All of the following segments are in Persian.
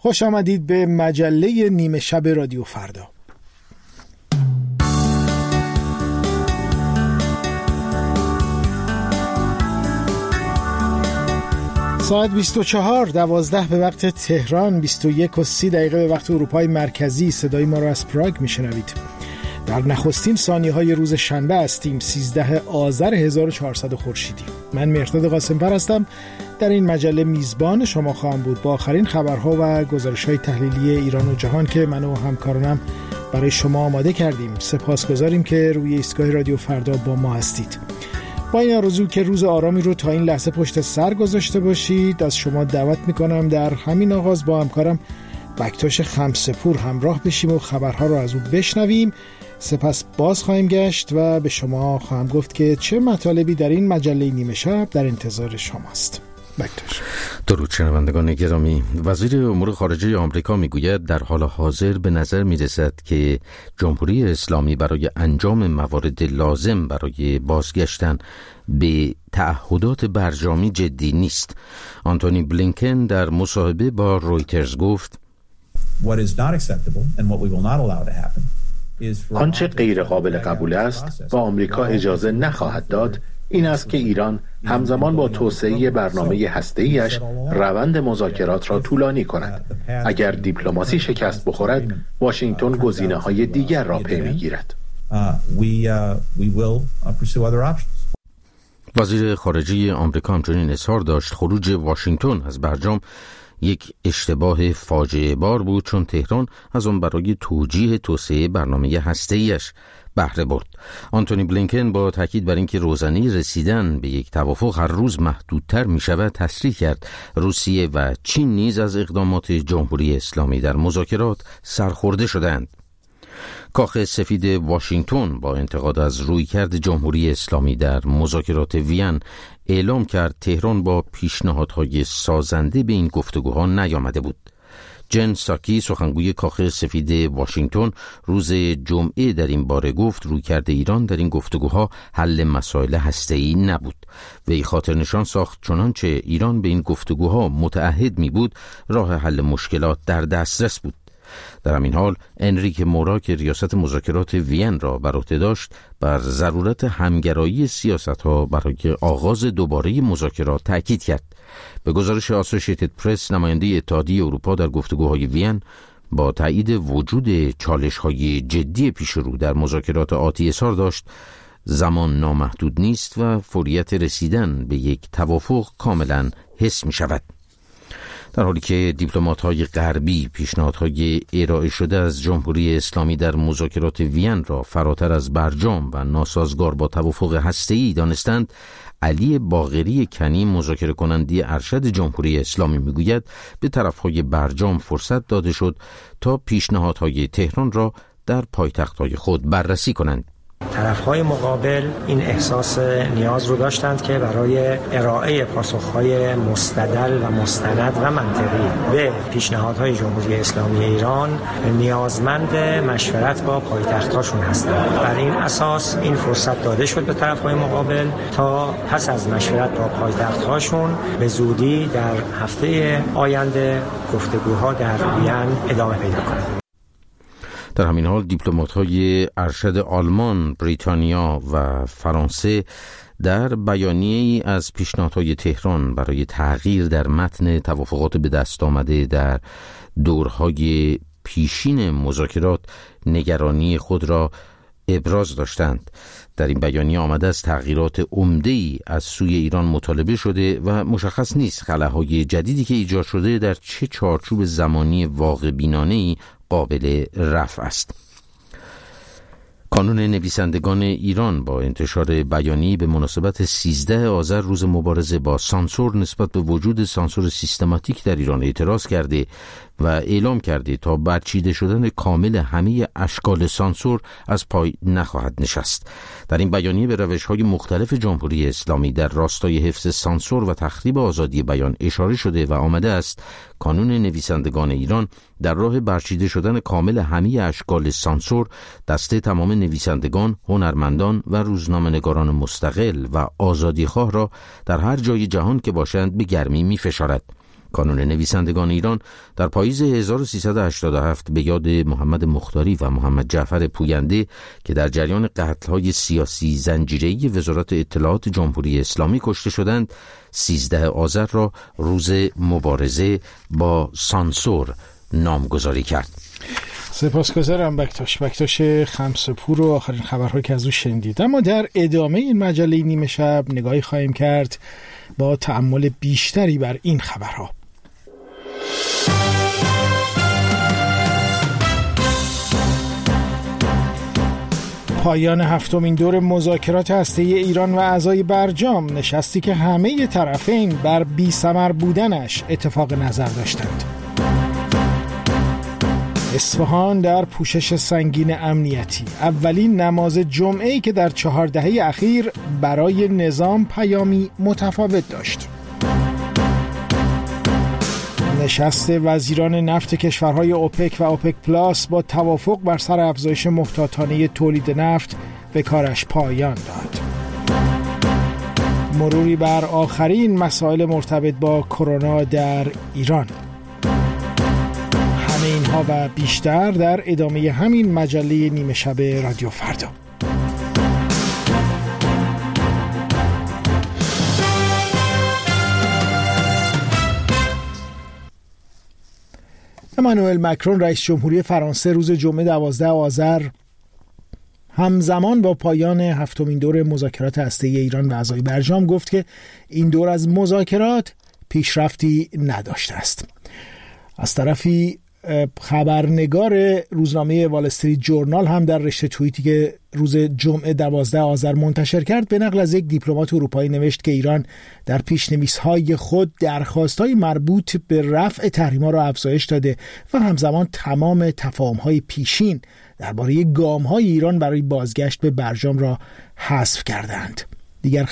خوش آمدید به مجله نیمه شب رادیو فردا. ساعت 24:12 به وقت تهران، 21:30 به وقت اروپای مرکزی. صدای ما را از پراگ میشنوید. در نخستین ثانیه‌های روز شنبه هستیم، 13 آذر 1400 خورشیدی. من مهرداد قاسم‌فر هستم. در این مجله میزبان شما خواهم بود با آخرین خبرها و گزارش‌های تحلیلی ایران و جهان که من و همکارانم برای شما آماده کردیم. سپاسگزاریم که روی ایستگاه رادیو فردا با ما هستید. با این آرزو که روز آرامی رو تا این لحظه پشت سر گذاشته باشید، از شما دعوت میکنم در همین آغاز با همکارم بکتاش خمسپور همراه بشیم و خبرها رو از او بشنویم. سپس باز خواهیم گشت و به شما خواهم گفت که چه مطالبی در این مجله نیمه شب در انتظار شماست. بکتاش. درود شنوندگان گرامی. وزیر امور خارجه آمریکا میگوید در حال حاضر به نظر میرسد که جمهوری اسلامی برای انجام موارد لازم برای بازگشتن به تعهدات برجامی جدی نیست. آنتونی بلینکن در مصاحبه با رویترز گفت آنچه غیر قابل قبول است و آمریکا اجازه نخواهد داد این است که ایران همزمان با توسعه برنامه هسته‌ایش روند مذاکرات را طولانی کند. اگر دیپلماسی شکست بخورد، واشنگتن گزینه‌های دیگر را پی می‌گیرد. وزیر خارجه آمریکا همچنین اظهار داشت خروج واشنگتن از برجام یک اشتباه فاجعه بار بود، چون تهران از آن برای توجیه توسعه برنامه هسته‌ایش بهره برد. آنتونی بلینکن با تاکید بر اینکه روزنه رسیدن به یک توافق هر روز محدودتر می شود تصریح کرد روسیه و چین نیز از اقدامات جمهوری اسلامی در مذاکرات سرخورده شدند. کاخ سفید واشنگتن با انتقاد از رویکرد جمهوری اسلامی در مذاکرات وین اعلام کرد تهران با پیشنهادهای سازنده به این گفتگوها نیامده بود. جن ساکی سخنگوی کاخ سفید واشنگتن روز جمعه در این باره گفت رویکرد ایران در این گفتگوها حل مسائل هسته‌ای نبود. وی خاطر نشان ساخت چنانچه ایران به این گفتگوها متعهد می بود راه حل مشکلات در دسترس بود. در همین حال انریک مورا که ریاست مذاکرات وین را بر عهده داشت بر ضرورت همگرایی سیاست‌ها برای آغاز دوباره مذاکرات تاکید کرد. به گزارش آسوشیتد پرس، نماینده اتحادیه اروپا در گفتگوهای وین با تایید وجود چالش‌های جدی پیش رو در مذاکرات آتی اظهار داشت زمان نامحدود نیست و فوریت رسیدن به یک توافق کاملا حس می‌شود. در حالی که دیپلمات‌های غربی پیشنهادهای ارائه شده از جمهوری اسلامی در مذاکرات وین را فراتر از برجام و ناسازگار با توافق هسته‌ای دانستند، علی باقری کنی مذاکره کننده ارشد جمهوری اسلامی میگوید به طرفهای برجام فرصت داده شد تا پیشنهادهای تهران را در پایتخت‌های خود بررسی کنند. طرف‌های مقابل این احساس نیاز رو داشتند که برای ارائه پاسخ‌های مستدل و مستند و منطقی به پیشنهادهای جمهوری اسلامی ایران نیازمند مشورت با پایتخت‌هاشون هستند. بر این اساس این فرصت داده شد به طرف‌های مقابل تا پس از مشورت با پایتخت‌هاشون به زودی در هفته آینده گفتگوها در وین ادامه پیدا کنند. در همین حال دیپلمات‌های ارشد آلمان، بریتانیا و فرانسه در بیانیه‌ای از پیشنهادهای تهران برای تغییر در متن توافقات به دست آمده در دورهای پیشین مذاکرات نگرانی خود را ابراز داشتند. در این بیانیه آمده از تغییرات عمده‌ای از سوی ایران مطالبه شده و مشخص نیست خلاهای جدیدی که ایجاد شده در چه چارچوب زمانی واقع بینانه‌ای قابل رفع است. کانون نویسندگان ایران با انتشار بیانیه‌ای به مناسبت 13 آذر روز مبارزه با سانسور نسبت به وجود سانسور سیستماتیک در ایران اعتراض کرده و اعلام کرده تا برچیده شدن کامل همه اشکال سانسور از پای نخواهد نشست. در این بیانیه به روش‌های مختلف جمهوری اسلامی در راستای حفظ سانسور و تخریب آزادی بیان اشاره شده و آمده است کانون نویسندگان ایران در راه برچیده شدن کامل همه اشکال سانسور دسته تمام نویسندگان، هنرمندان و روزنامه‌نگاران مستقل و آزادیخواه را در هر جای جهان که باشند به گرمی می‌فشارد. کانون نویسندگان ایران در پاییز 1387 به یاد محمد مختاری و محمد جعفر پوینده که در جریان قتل‌های سیاسی زنجیره‌ای وزارت اطلاعات جمهوری اسلامی کشته شدند 13 آذر را روز مبارزه با سانسور نامگذاری کرد. سپاسگزارم بکتاش خمسه‌پور و آخرین خبرها که از او شنیدید. اما در ادامه این مجله نیمه شب نگاهی خواهیم کرد با تأمل بیشتری بر این خبرها. پایان هفتمین دور مذاکرات هسته‌ای ایران و اعضای برجام، نشستی که همه طرفین بر بی‌ثمر بودنش اتفاق نظر داشتند. اصفهان در پوشش سنگین امنیتی، اولین نماز جمعه‌ای که در 4 دهه اخیر برای نظام پیامی متفاوت داشت. نشست وزیران نفت کشورهای اوپک و اوپک پلاس با توافق بر سر افزایش محتاطانه تولید نفت به کارش پایان داد. مروری بر آخرین مسائل مرتبط با کرونا در ایران. همه اینها و بیشتر در ادامه همین مجله نیمه شب رادیو فردا. امانوئل مکرون رئیس جمهوری فرانسه روز جمعه 12 آذر همزمان با پایان هفتمین دور مذاکرات هسته‌ای ایران و اعضای برجام گفت که این دور از مذاکرات پیشرفتی نداشته است. از طرفی خبرنگار روزنامه وال استریت جورنال هم در رشته توییتی که روز جمعه 12 آذر منتشر کرد به نقل از یک دیپلمات اروپایی نوشت که ایران در پیش‌نویس‌های خود درخواست‌های مربوط به رفع تحریم‌ها را افزایش داده و همزمان تمام تفاهم‌های پیشین درباره گام‌های ایران برای بازگشت به برجام را حذف کردند. دیگر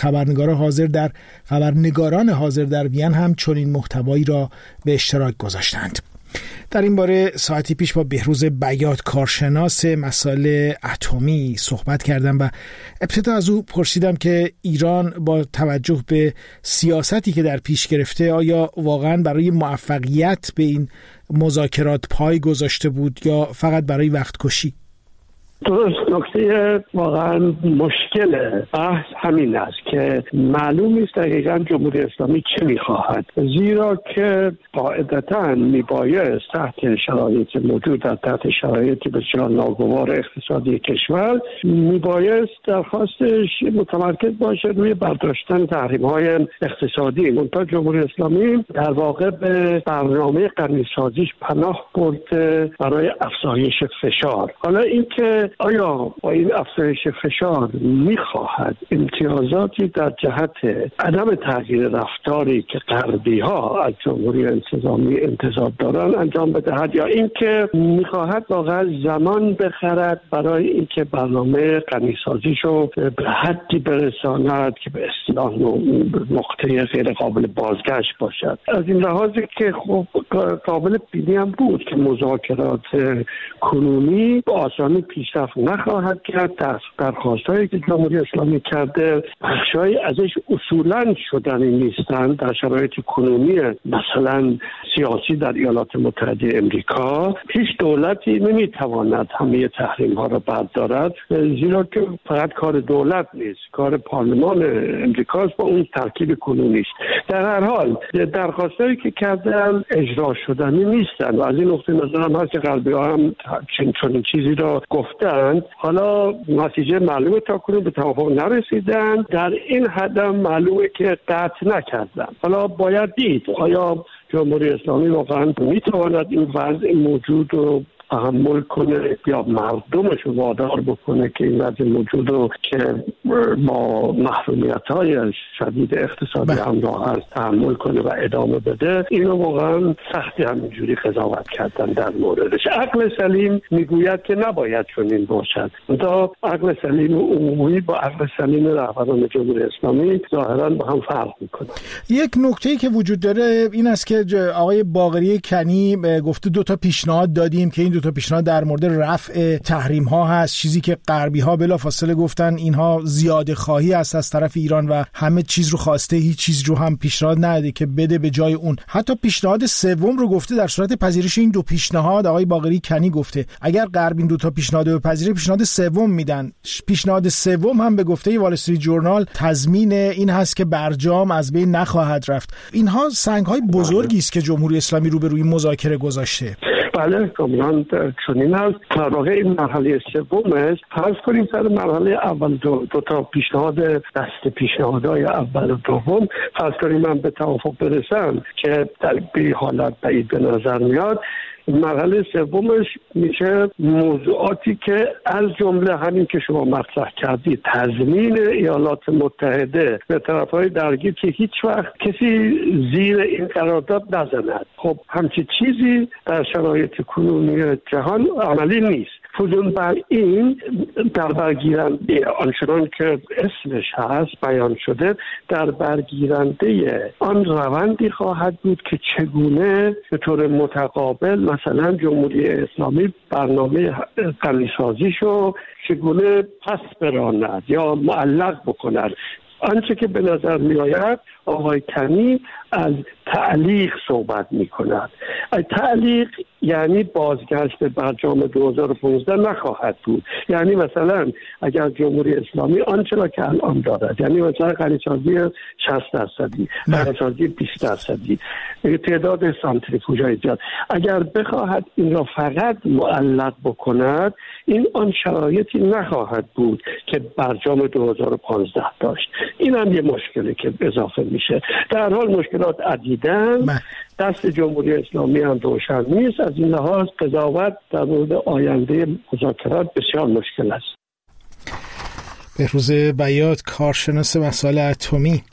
خبرنگاران حاضر در وین هم چنین محتوایی را به اشتراک گذاشتند. در این باره ساعتی پیش با بهروز بیات کارشناس مسائل اتمی صحبت کردم و ابتدا از او پرسیدم که ایران با توجه به سیاستی که در پیش گرفته آیا واقعا برای موفقیت به این مذاکرات پای گذاشته بود یا فقط برای وقت کشی؟ درست، نکته واقعا مشکل بحث همین است که معلوم نیست دقیقاً جمهوری اسلامی چه میخواهد، زیرا که قاعدتاً میبایست تحت شرایط موجود تحت شرایط بسیار ناگوار اقتصادی کشور میبایست درخواستش متمرکز باشه روی برداشتن تحریم‌های اقتصادی. منتها جمهوری اسلامی در واقع به برنامه غنی‌سازیش پناه برده برای افزایش فشار. حالا اینکه آیا با این افزایش فشار میخواهد امتیازاتی در جهت عدم تغییر رفتاری که غربی‌ها از جمهوری اسلامی انتظار دارند انجام بدهد، یا اینکه میخواهد واقعا زمان بخرد برای اینکه برنامه غنی‌سازیشو به حدی برساند که به اصطلاح نقطه غیر قابل بازگشت باشد. از این لحاظی که خب قابل بینی هم بود که مذاکرات کنونی به آسانی پیشرفت نخواهد کرد. درخواستایی که جمهوری اسلامی کرده بخشایی ازش اصولاً شدنی نیستند. در شرایط کنونی مثلا سیاسی در ایالات متحده امریکا هیچ دولتی نمیتواند همه تحریم ها را بردارد، زیرا که فقط کار دولت نیست، کار پارلمان امریکاست با اون ترکیب کنونی است. در هر حال درخواستایی که کردن اجرا شدنی نیستند و از این نقطه نظرم هست که غربی‌ها هم چنین چیزی را گفتند. حالا نتیجه معلومه تا کنون به توافق نرسیدن، در این حد معلومه که قطع نکردن. حالا باید دید آیا جمهوری اسلامی واقعا میتواند این وضع موجود رو تحمل کنه یا مردمش رو وادار بکنه که این وضع موجود رو که با محرومیت‌های شدید اقتصادی همراه است تحمل کنه و ادامه بده. اینو واقعا سختی همینجوری قضاوت کردن در موردش. عقل سلیم میگوید که نباید چنین باشد. تا عقل سلیم عمومی با عقل سلیم رهبران جمهوری اسلامی ظاهراً با هم فرق میکنه. یک نکته‌ای که وجود داره این است که آقای باقری کنی گفته 2 تا پیشنهاد دادیم که این 2 تا پیشنهاد در مورد رفع تحریم ها هست، چیزی که غربی ها بلافاصله گفتن اینها زیاده خواهی است از طرف ایران و همه چیز رو خواسته، هیچ چیز رو هم پیشنهاد نده که بده به جای اون. حتی پیشنهاد سوم رو گفته در صورت پذیرش این دو پیشنهاد، آقای باقری کنی گفته اگر غرب این دو تا پیشنهاد رو بپذیره پیشنهاد سوم میدن. پیشنهاد سوم هم به گفته وال استریت جورنال تضمین این هست که برجام از بین نخواهد رفت. اینها سنگ‌های بزرگی است که جمهوری اسلامی روبروی مذاکره گذاشته. بله کاملا چنین است. در واقع این مرحله سوم است. فرض کنیم سر مرحله اول دو تا پیشنهاد دست پیشنهادهای اول و دوم فرض کنیم من به توافق برسم که در به حالت بعید به نظر میاد، مرحله سومش میشه موضوعاتی که از جمله همین که شما مطرح کردید، تضمین ایالات متحده به طرفهای درگیر که هیچ وقت کسی زیر این قرارداد نزند. خب همچین چیزی در شرایط کنونی جهان عملی نیست. فزون بر این در برگیرنده آنچنان که اسمش هست بیان شده، در برگیرنده آن روندی خواهد بود که چگونه به طور متقابل مثلا جمهوری اسلامی برنامه غنی‌سازیشو چگونه پس براند یا معلق بکند. آنچه که به نظر می آید آقای کنی از تعلیق صحبت می کند. تعلیق یعنی بازگشت به برجام 2015 نخواهد بود. یعنی مثلا اگر جمهوری اسلامی آنچه را که الان دارد، یعنی مثلا غنی‌سازی 60%، غنی‌سازی 20%، تعداد سانتریفوژهای زیاد، اگر بخواهد این را فقط معلق بکند، این آن شرایطی نخواهد بود که برجام 2015 داشت. این هم یه مشکلی که اضافه میشه. در حال مشکلات عدیدن، دست جمهوری اسلامی هم روشن نیست. از این لحاظ قضاوت در مورد آینده مذاکرات بسیار مشکل است. بهروز بیات، کارشناس مسائل اتمی: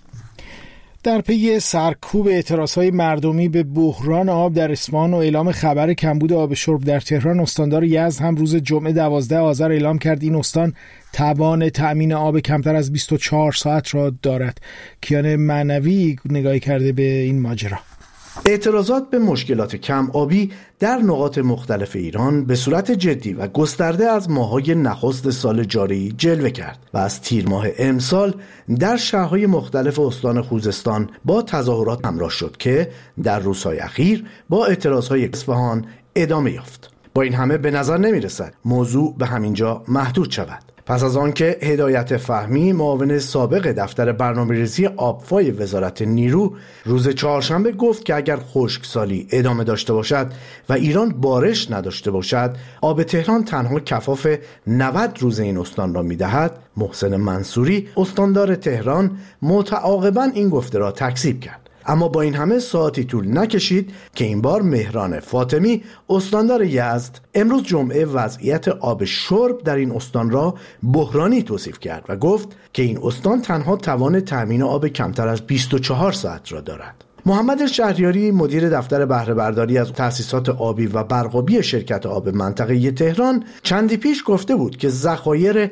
در پی سرکوب اعتراضهای مردمی به بحران آب در اصفهان و اعلام خبر کمبود آب شرب در تهران، استاندار یزد هم روز جمعه 12 آذر اعلام کرد این استان توان تأمین آب کمتر از 24 ساعت را دارد. کیان معنوی نگاهی کرده به این ماجرا. اعتراضات به مشکلات کم آبی در نقاط مختلف ایران به صورت جدی و گسترده از ماه‌های نخست سال جاری جلوه کرد و از تیر ماه امسال در شهرهای مختلف استان خوزستان با تظاهرات همراه شد که در روزهای اخیر با اعتراضهای اصفهان ادامه یافت. با این همه به نظر نمی‌رسد موضوع به همینجا محدود شود. پس از آنکه هدایت فهمی معاون سابق دفتر برنامه‌ریزی آبفای وزارت نیرو روز چهارشنبه گفت که اگر خشکسالی ادامه داشته باشد و ایران بارش نداشته باشد، آب تهران تنها کفاف 90 روز این استان را می‌دهد، محسن منصوری استاندار تهران متعاقباً این گفته را تکذیب کرد. اما با این همه ساعتی طول نکشید که این بار مهران فاطمی استاندار یزد امروز جمعه وضعیت آب شرب در این استان را بحرانی توصیف کرد و گفت که این استان تنها توان تامین آب کمتر از 24 ساعت را دارد. محمد شهریاری مدیر دفتر بهره برداری از تأسیسات آبی و برقابی شرکت آب منطقه تهران چندی پیش گفته بود که ذخایر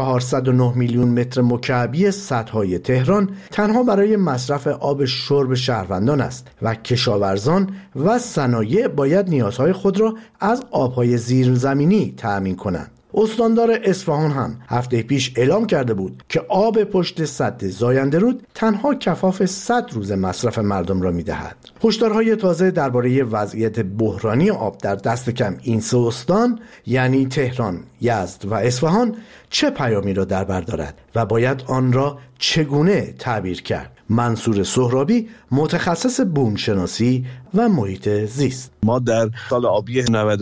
409 میلیون متر مکعبی سدهای تهران تنها برای مصرف آب شرب شهروندان است و کشاورزان و صنایع باید نیازهای خود را از آبهای زیرزمینی تأمین کنند. استاندار اصفهان هم هفته پیش اعلام کرده بود که آب پشت سد زاینده رود تنها کفاف 100 روز مصرف مردم را می‌دهد. هشدارهای تازه درباره وضعیت بحرانی آب در دست کم این سه استان یعنی تهران، یزد و اصفهان چه پیامی را در بر دارد و باید آن را چگونه تعبیر کرد؟ منصور سهرابی متخصص بومشناسی و محیط زیست: ما در سال آبی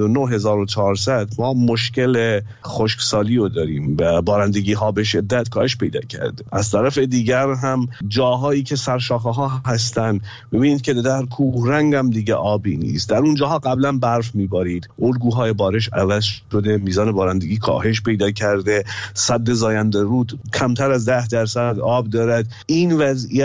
99400 ما مشکل خشکسالی رو داریم و بارندگی ها به شدت کاهش پیدا کرده. از طرف دیگر هم جاهایی که سرشاخه ها هستن ببینید که در کوهرنگ هم دیگه آبی نیست. در اون جاها قبلا برف میبارید، الگوهای بارش عوض شده، میزان بارندگی کاهش پیدا کرده، سد زاینده رود کمتر از 10% آب دارد. این وضعیت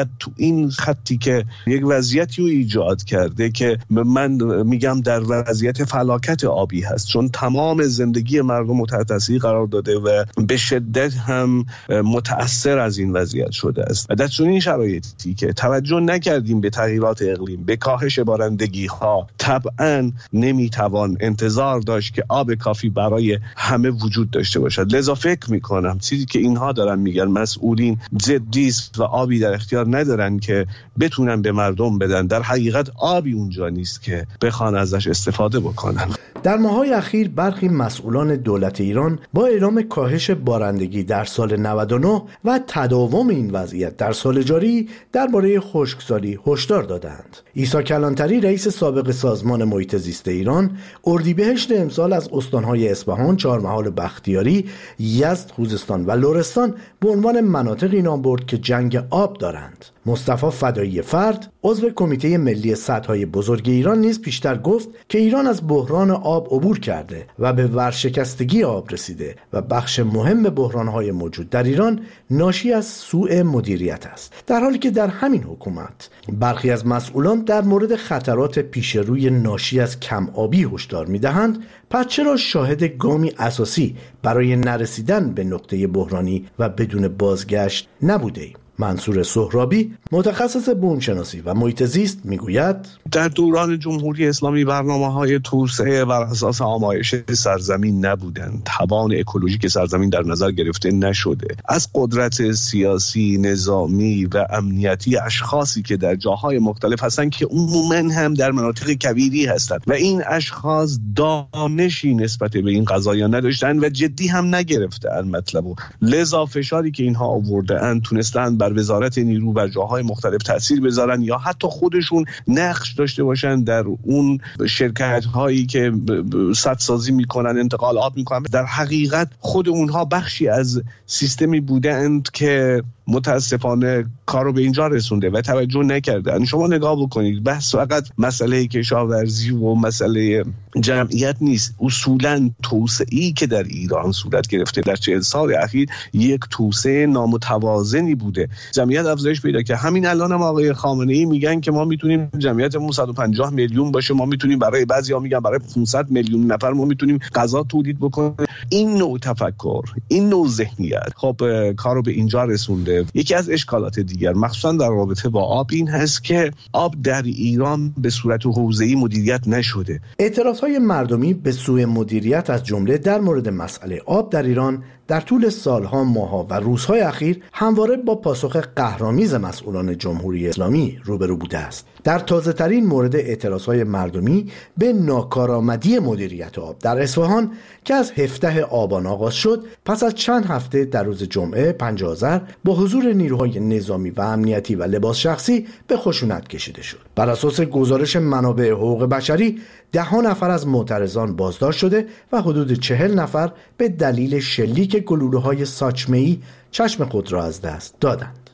تو این خطی که یک وضعیتی رو ایجاد کرده که من میگم در وضعیت فلاکت آبی هست، چون تمام زندگی مردم تحت تاثیر قرار داده و به شدت هم متأثر از این وضعیت شده است. و در چنین شرایطی که توجه نکردیم به تغییرات اقلیم، به کاهش بارندگی ها، طبعا نمیتوان انتظار داشت که آب کافی برای همه وجود داشته باشد. لذا فکر میکنم چیزی که اینها دارن میگن مسئولین جدی است و آبی در اختیار ندارن که بتونن به مردم بدن، در حقیقت آبی اونجا نیست که بخوان ازش استفاده بکنن. در ماه‌های اخیر برخی مسئولان دولت ایران با اعلام کاهش بارندگی در سال 99 و تداوم این وضعیت در سال جاری درباره خشکسالی هشدار دادند. عیسی کلانتری رئیس سابق سازمان محیط زیست ایران اردیبهشت امسال از استان‌های اصفهان، چهارمحال و بختیاری، یزد، خوزستان و لرستان به عنوان مناطقی نام برد که جنگ آب دارند. مصطفی فدایی فرد عضو کمیته ملی سدهای بزرگ ایران نیز پیشتر گفت که ایران از بحران آب عبور کرده و به ورشکستگی آب رسیده و بخش مهم بحران‌های موجود در ایران ناشی از سوء مدیریت است، در حالی که در همین حکومت برخی از مسئولان در مورد خطرات پیش روی ناشی از کم آبی هشدار می‌دهند. پس چرا شاهد گامی اساسی برای نرسیدن به نقطه بحرانی و بدون بازگشت نبوده ایم؟ منصور سهرابی متخصص بومشناسی و محیط زیست میگوید در دوران جمهوری اسلامی برنامه‌های توسعه بر اساس آمایش سرزمین نبودند، توان اکولوژیک سرزمین در نظر گرفته نشده. از قدرت سیاسی، نظامی و امنیتی اشخاصی که در جاهای مختلف هستند که عموماً هم در مناطق کویری هستند و این اشخاص دانشی نسبت به این قضایا نداشتند و جدی هم نگرفتند مطلبو. لذا فشاری که اینها آورده‌اند تونستند بر وزارت نیرو بر جاهای مختلف تأثیر بذارن یا حتی خودشون نقش داشته باشن در اون شرکت هایی که سدسازی میکنن، انتقال آب میکنن. در حقیقت خود اونها بخشی از سیستمی بودند که متاسفانه کارو به اینجا رسونده و توجه نکردن. شما نگاه بکنید، بحث فقط مسئله کشاورزی و مسئله جمعیت نیست. اصولاً توسعه‌ای که در ایران صورت گرفته در 40 سال اخیر یک توسعه نامتوازنی بوده. جمعیت افزایش پیدا که همین الان هم آقای خامنه‌ای میگن که ما میتونیم جمعیتمون 150 میلیون باشه، ما میتونیم برای بعضیا میگن برای 500 میلیون نفر ما میتونیم غذا تولید بکنیم. این نوع تفکر، این نوع ذهنیت خب کارو به اینجا رسونده. یکی از اشکالات دیگر مخصوصا در رابطه با آب این هست که آب در ایران به صورت حوزه‌ای مدیریت نشده. اعتراضهای مردمی به سوء مدیریت از جمله در مورد مسئله آب در ایران در طول سالها، ماه‌ها و روزهای اخیر همواره با پاسخ قهرآمیز مسئولان جمهوری اسلامی روبرو بوده است. در تازه‌ترین مورد اعتراضهای مردمی به ناکارآمدی مدیریت آب در اصفهان که از 17 آبان آغاز شد، پس از چند هفته در روز جمعه 5 آذر با حضور نیروهای نظامی و امنیتی و لباس شخصی به خشونت کشیده شد. بر اساس گزارش منابع حقوق بشری 10 نفر از معترضان بازداشت شده و حدود 40 نفر به دلیل شلیک گلوله‌های ساچمه‌ای چشم خود را از دست دادند.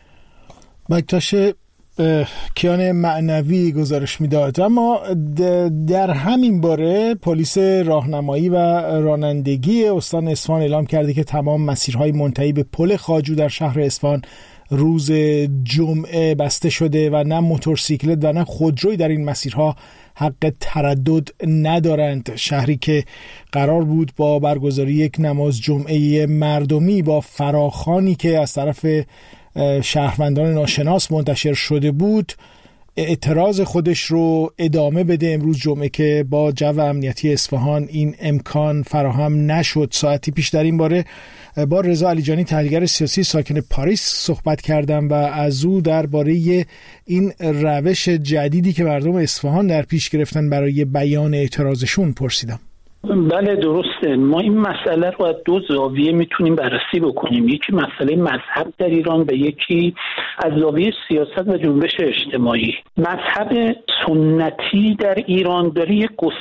بکتاش کیان معنوی گزارش میداد. اما در همین باره پلیس راهنمایی و رانندگی استان اصفهان اعلام کرده که تمام مسیرهای منتهی به پل خواجو در شهر اصفهان روز جمعه بسته شده و نه موتورسیکلت و نه خودروی در این مسیرها حق تردد ندارند. شهری که قرار بود با برگزاری یک نماز جمعه مردمی با فراخوانی که از طرف شهروندان ناشناس منتشر شده بود اعتراض خودش رو ادامه بده امروز جمعه که با جو امنیتی اصفهان این امکان فراهم نشد. ساعتی پیش در این باره با رضا علیجانی تحلیلگر سیاسی ساکن پاریس صحبت کردم و از او درباره این روش جدیدی که مردم اصفهان در پیش گرفتن برای بیان اعتراضشون پرسیدم. بله درسته. ما این مسئله رو از دو زاویه میتونیم بررسی بکنیم. یکی مسئله مذهب در ایران و یکی از زاویه سیاست و جنبش اجتماعی. مذهب سنتی در ایران داره یک گسست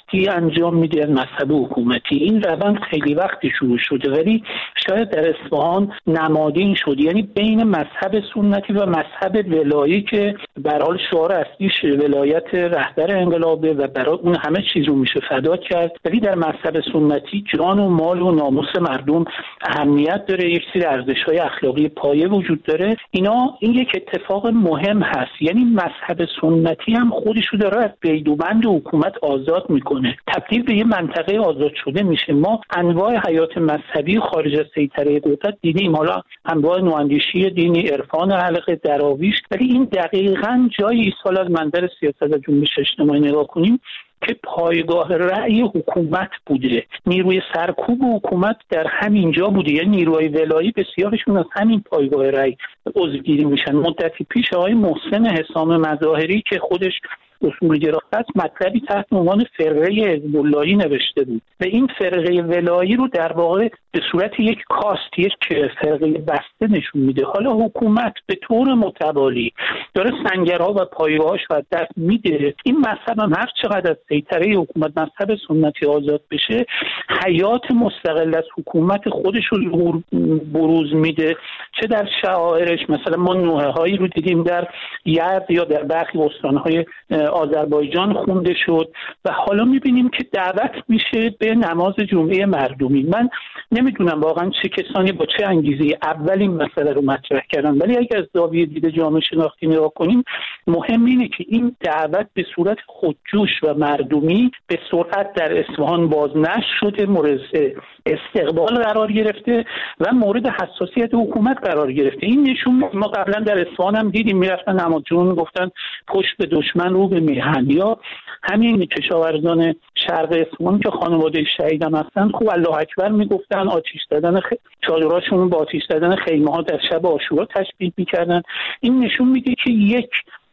حکومتی انجام میده از مذهب حکومتی. این روند خیلی وقتی شروع شده ولی شاید در اصفهان نمادین شد، یعنی بین مذهب سنتی و مذهب ولایی که به هر حال شعار اصلیش ولایت رهبر انقلابه و برای اون همه چیز رو میشه فدا کرد، ولی در مذهب سنتی جان و مال و ناموس مردم اهمیت داره، یک سری ارزش‌های اخلاقی پایه وجود داره. این یک اتفاق مهم هست، یعنی مذهب سنتی هم خودش رو داره از قید و بند حکومت آزاد میکنه، تبدیل به یه منطقه آزاد شده میشه. ما انواع حیات مذهبی خارج از سیطره قدرت دیدیم، حالا انواع نواندیشی دینی، عرفان حلقه، دراویش، ولی این دقیقاً جایی ایستال از منظر سیاست و جنبش اجتماعی نگاه کنیم که پایگاه رأی حکومت بوده، نیروی سرکوب حکومت در همین جا بوده، یعنی نیروهای ولایی بسیارشون از همین پایگاه رأی عضوگیری میشن. مدتی پیش آقای محسن حسام مظاهری که خودش اصولگرا است مطلبی تحت عنوان فرقه حزب اللهی نوشته بود و این فرقه ولایی رو در واقع به صورت یک کاست، یک فرقه بسته نشون میده. حالا حکومت به طور متوالی داره سنگرها و پایه‌هاش رو دست میده. این مذهب هم هر چقدر از سیطره حکومت مذهب سنتی آزاد بشه، حیات مستقل از حکومت خودش رو بروز میده، چه در شعائرش، مثلا ما نوحه‌هایی رو دیدیم در یزد یا در برخی استان‌های آذربایجان خونده شد و حالا میبینیم که دعوت میشه به نماز جمعه مردمی. من نمیدونم واقعا چه کسانی با چه انگیزه اولین مسئله رو مطرح کردن، ولی اگر از زاویه دید جامعه شناختی نگاه کنیم، مهم اینه که این دعوت به صورت خودجوش و مردمی به سرعت در اصفهان بازنشر شده، مورد استقبال قرار گرفته و مورد حساسیت حکومت قرار گرفته. این نشون ما قبلا در اصفهان هم دیدیم، میرفتن نماز جمعه میگفتن پشت به دشمن رو به میهن، یا همین کشاورزان شرق اصفهان که خانواده شهید هم هستن خوب الله اکبر میگفتن، آتش زدن چادراشون با آتش زدن خیمه ها در شب عاشورا تشبیه میکردن. این نشون میده که یک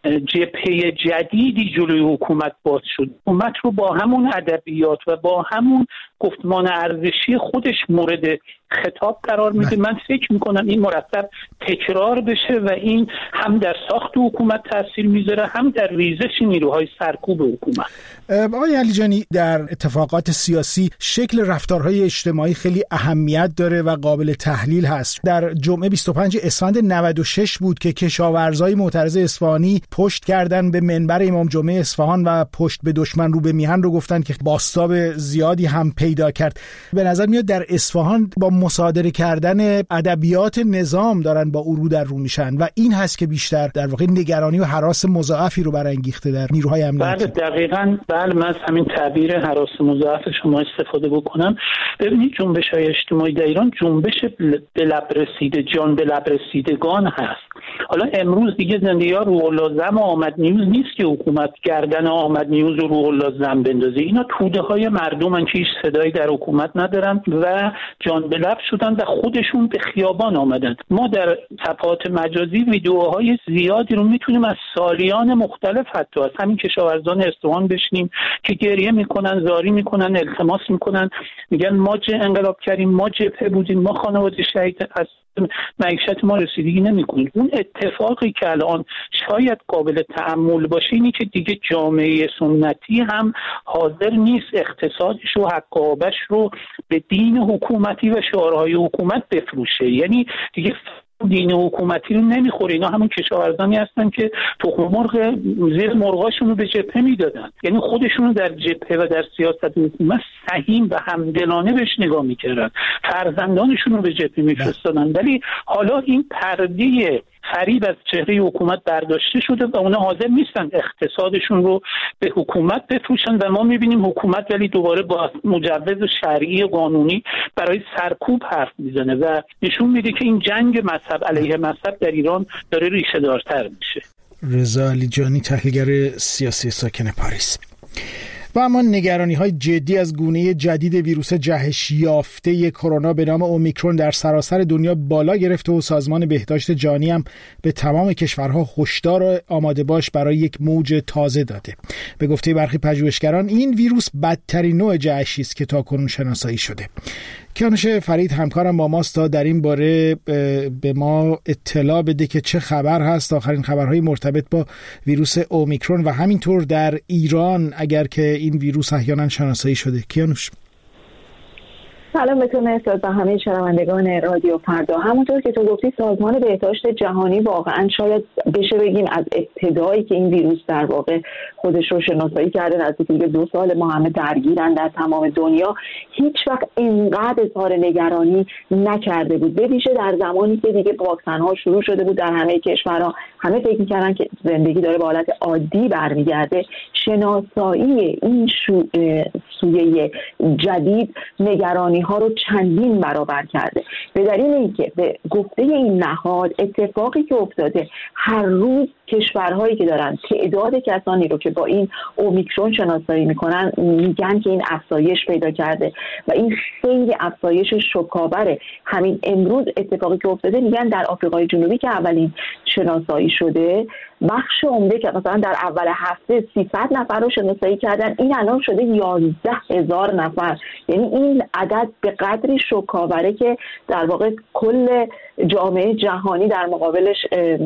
جبهه جدیدی جلوی حکومت باز شد. حکومت رو با همون ادبیات و با همون گفتمان ارزشی خودش مورد خطاب قرار میده. من فکر میکنم این مرتب تکرار بشه و این هم در ساخت حکومت تاثیر میذاره، هم در ریزش نیروهای سرکوب حکومت. آقای علیجانی، در اتفاقات سیاسی شکل رفتارهای اجتماعی خیلی اهمیت داره و قابل تحلیل هست. در جمعه 25 اسفند 96 بود که کشاورزای معترض اصفهانی پشت کردن به منبر امام جمعه اصفهان و پشت به دشمن رو به میهن رو گفتن که بازتاب زیادی هم پیدا کرد. به نظر میاد در اصفهان با مصادره کردن ادبیات نظام دارن با او رو در رو میشن و این هست که بیشتر در واقع نگرانی و هراس مضاعفی رو برانگیخته در نیروهای امنیتی. بله دقیقاً، بله من از همین تعبیر هراس مضاعف شما استفاده بکنم. ببینید جنبش‌های اجتماعی در ایران جنبش به لب رسیده، جان به لب رسیدگان هست. حالا امروز دیگه زندگی‌ها روح الله زم و آمد نیوز نیست که حکومت گردن آمد نیوز رو روح الله زم بندازه. اینا توده‌های مردمن که هیچ صدایی در حکومت ندارن و جان به لب شدن و خودشون به خیابان آمدن. ما در صفحات مجازی ویدیوهای زیادی رو میتونیم از سالیان مختلف حتی از همین کشاورزان اصفهان بشنیم که گریه میکنن، زاری میکنن، التماس میکنن، میگن ما انقلاب کردیم، ما جبهه بودیم، ما خانواده شهید از معیشت ما رسیدگی نمیکنیم. اون اتفاقی که الان شاید قابل تأمل باشه اینی که دیگه جامعه سنتی هم حاضر نیست اقتصادش و حقابش رو به دین حکومتی و شعارهای حکومت بفروشه. یعنی دیگه دین حکومتی رو نمیخوره. اینا همون کشاورزانی هستن که تخم مرغ زیر مرغاشون رو به جبهه میدادن، یعنی خودشون رو در جبهه و در سیاست حکومت سهیم و همدلانه بهش نگاه میکردن، فرزندانشون رو به جبهه میفرستادن. ولی حالا این پرده فریب از چهره حکومت برداشته شده و اونا حاضر نیستن اقتصادشون رو به حکومت بفروشن و ما میبینیم حکومت ولی دوباره با مجوز شرعی و قانونی برای سرکوب حرف میزنه و نشون میده که این جنگ مذهب علیه مذهب در ایران داره ریشه دارتر میشه. رضا علیجانی، تحلیلگر سیاسی ساکن پاریس. و اما نگرانی‌های جدی از گونه جدید ویروس جهش یافته کرونا به نام اومیکرون در سراسر دنیا بالا گرفته و سازمان بهداشت جهانی هم به تمام کشورها هشدار و آماده باش برای یک موج تازه داده. به گفته برخی پژوهشگران این ویروس بدترین نوع جهشی است که تاکنون شناسایی شده. کیانوش فرید همکارم با ماست تا در این باره به ما اطلاع بده که چه خبر هست، آخرین خبرهای مرتبط با ویروس اومیکرون و همینطور در ایران اگر که این ویروس احیانا شناسایی شده. کیانوش سلام بهتون استاد و همه شنوندگان رادیو فردا. همونطور که تو گفتی سازمان بهداشت جهانی واقعا شاید بشه بگیم از ابتدایی که این ویروس در واقع خودش رو شناسایی کرده نزدیک 2 سال ما همه درگیرن در تمام دنیا، هیچ وقت اینقدر اظهار نگرانی نکرده بود، به ویژه در زمانی که دیگه واکسن ها شروع شده بود در همه کشورها. همه فکر می‌کردن که زندگی داره به حالت عادی برمیگرده. شناسایی این سویه جدید نگرانی ها رو چندین برابر کرده، به دلیل اینکه به گفته این نهاد اتفاقی که افتاده هر روز کشورهایی که دارن تعداد کسانی رو که با این اومیکرون شناسایی میکنن میگن که این افزایش پیدا کرده و این خیلی افزایش شوک‌آوره. همین امروز اتفاقی که افتاده میگن در آفریقای جنوبی که اولین شناسایی شده، بخش عمده که مثلا در اول هفته 300 نفر رو شناسایی کردن، این الان شده 11,000 نفر. یعنی این عدد به قدری شوک‌آوره که در واقع کل جامعه جهانی در مقابلش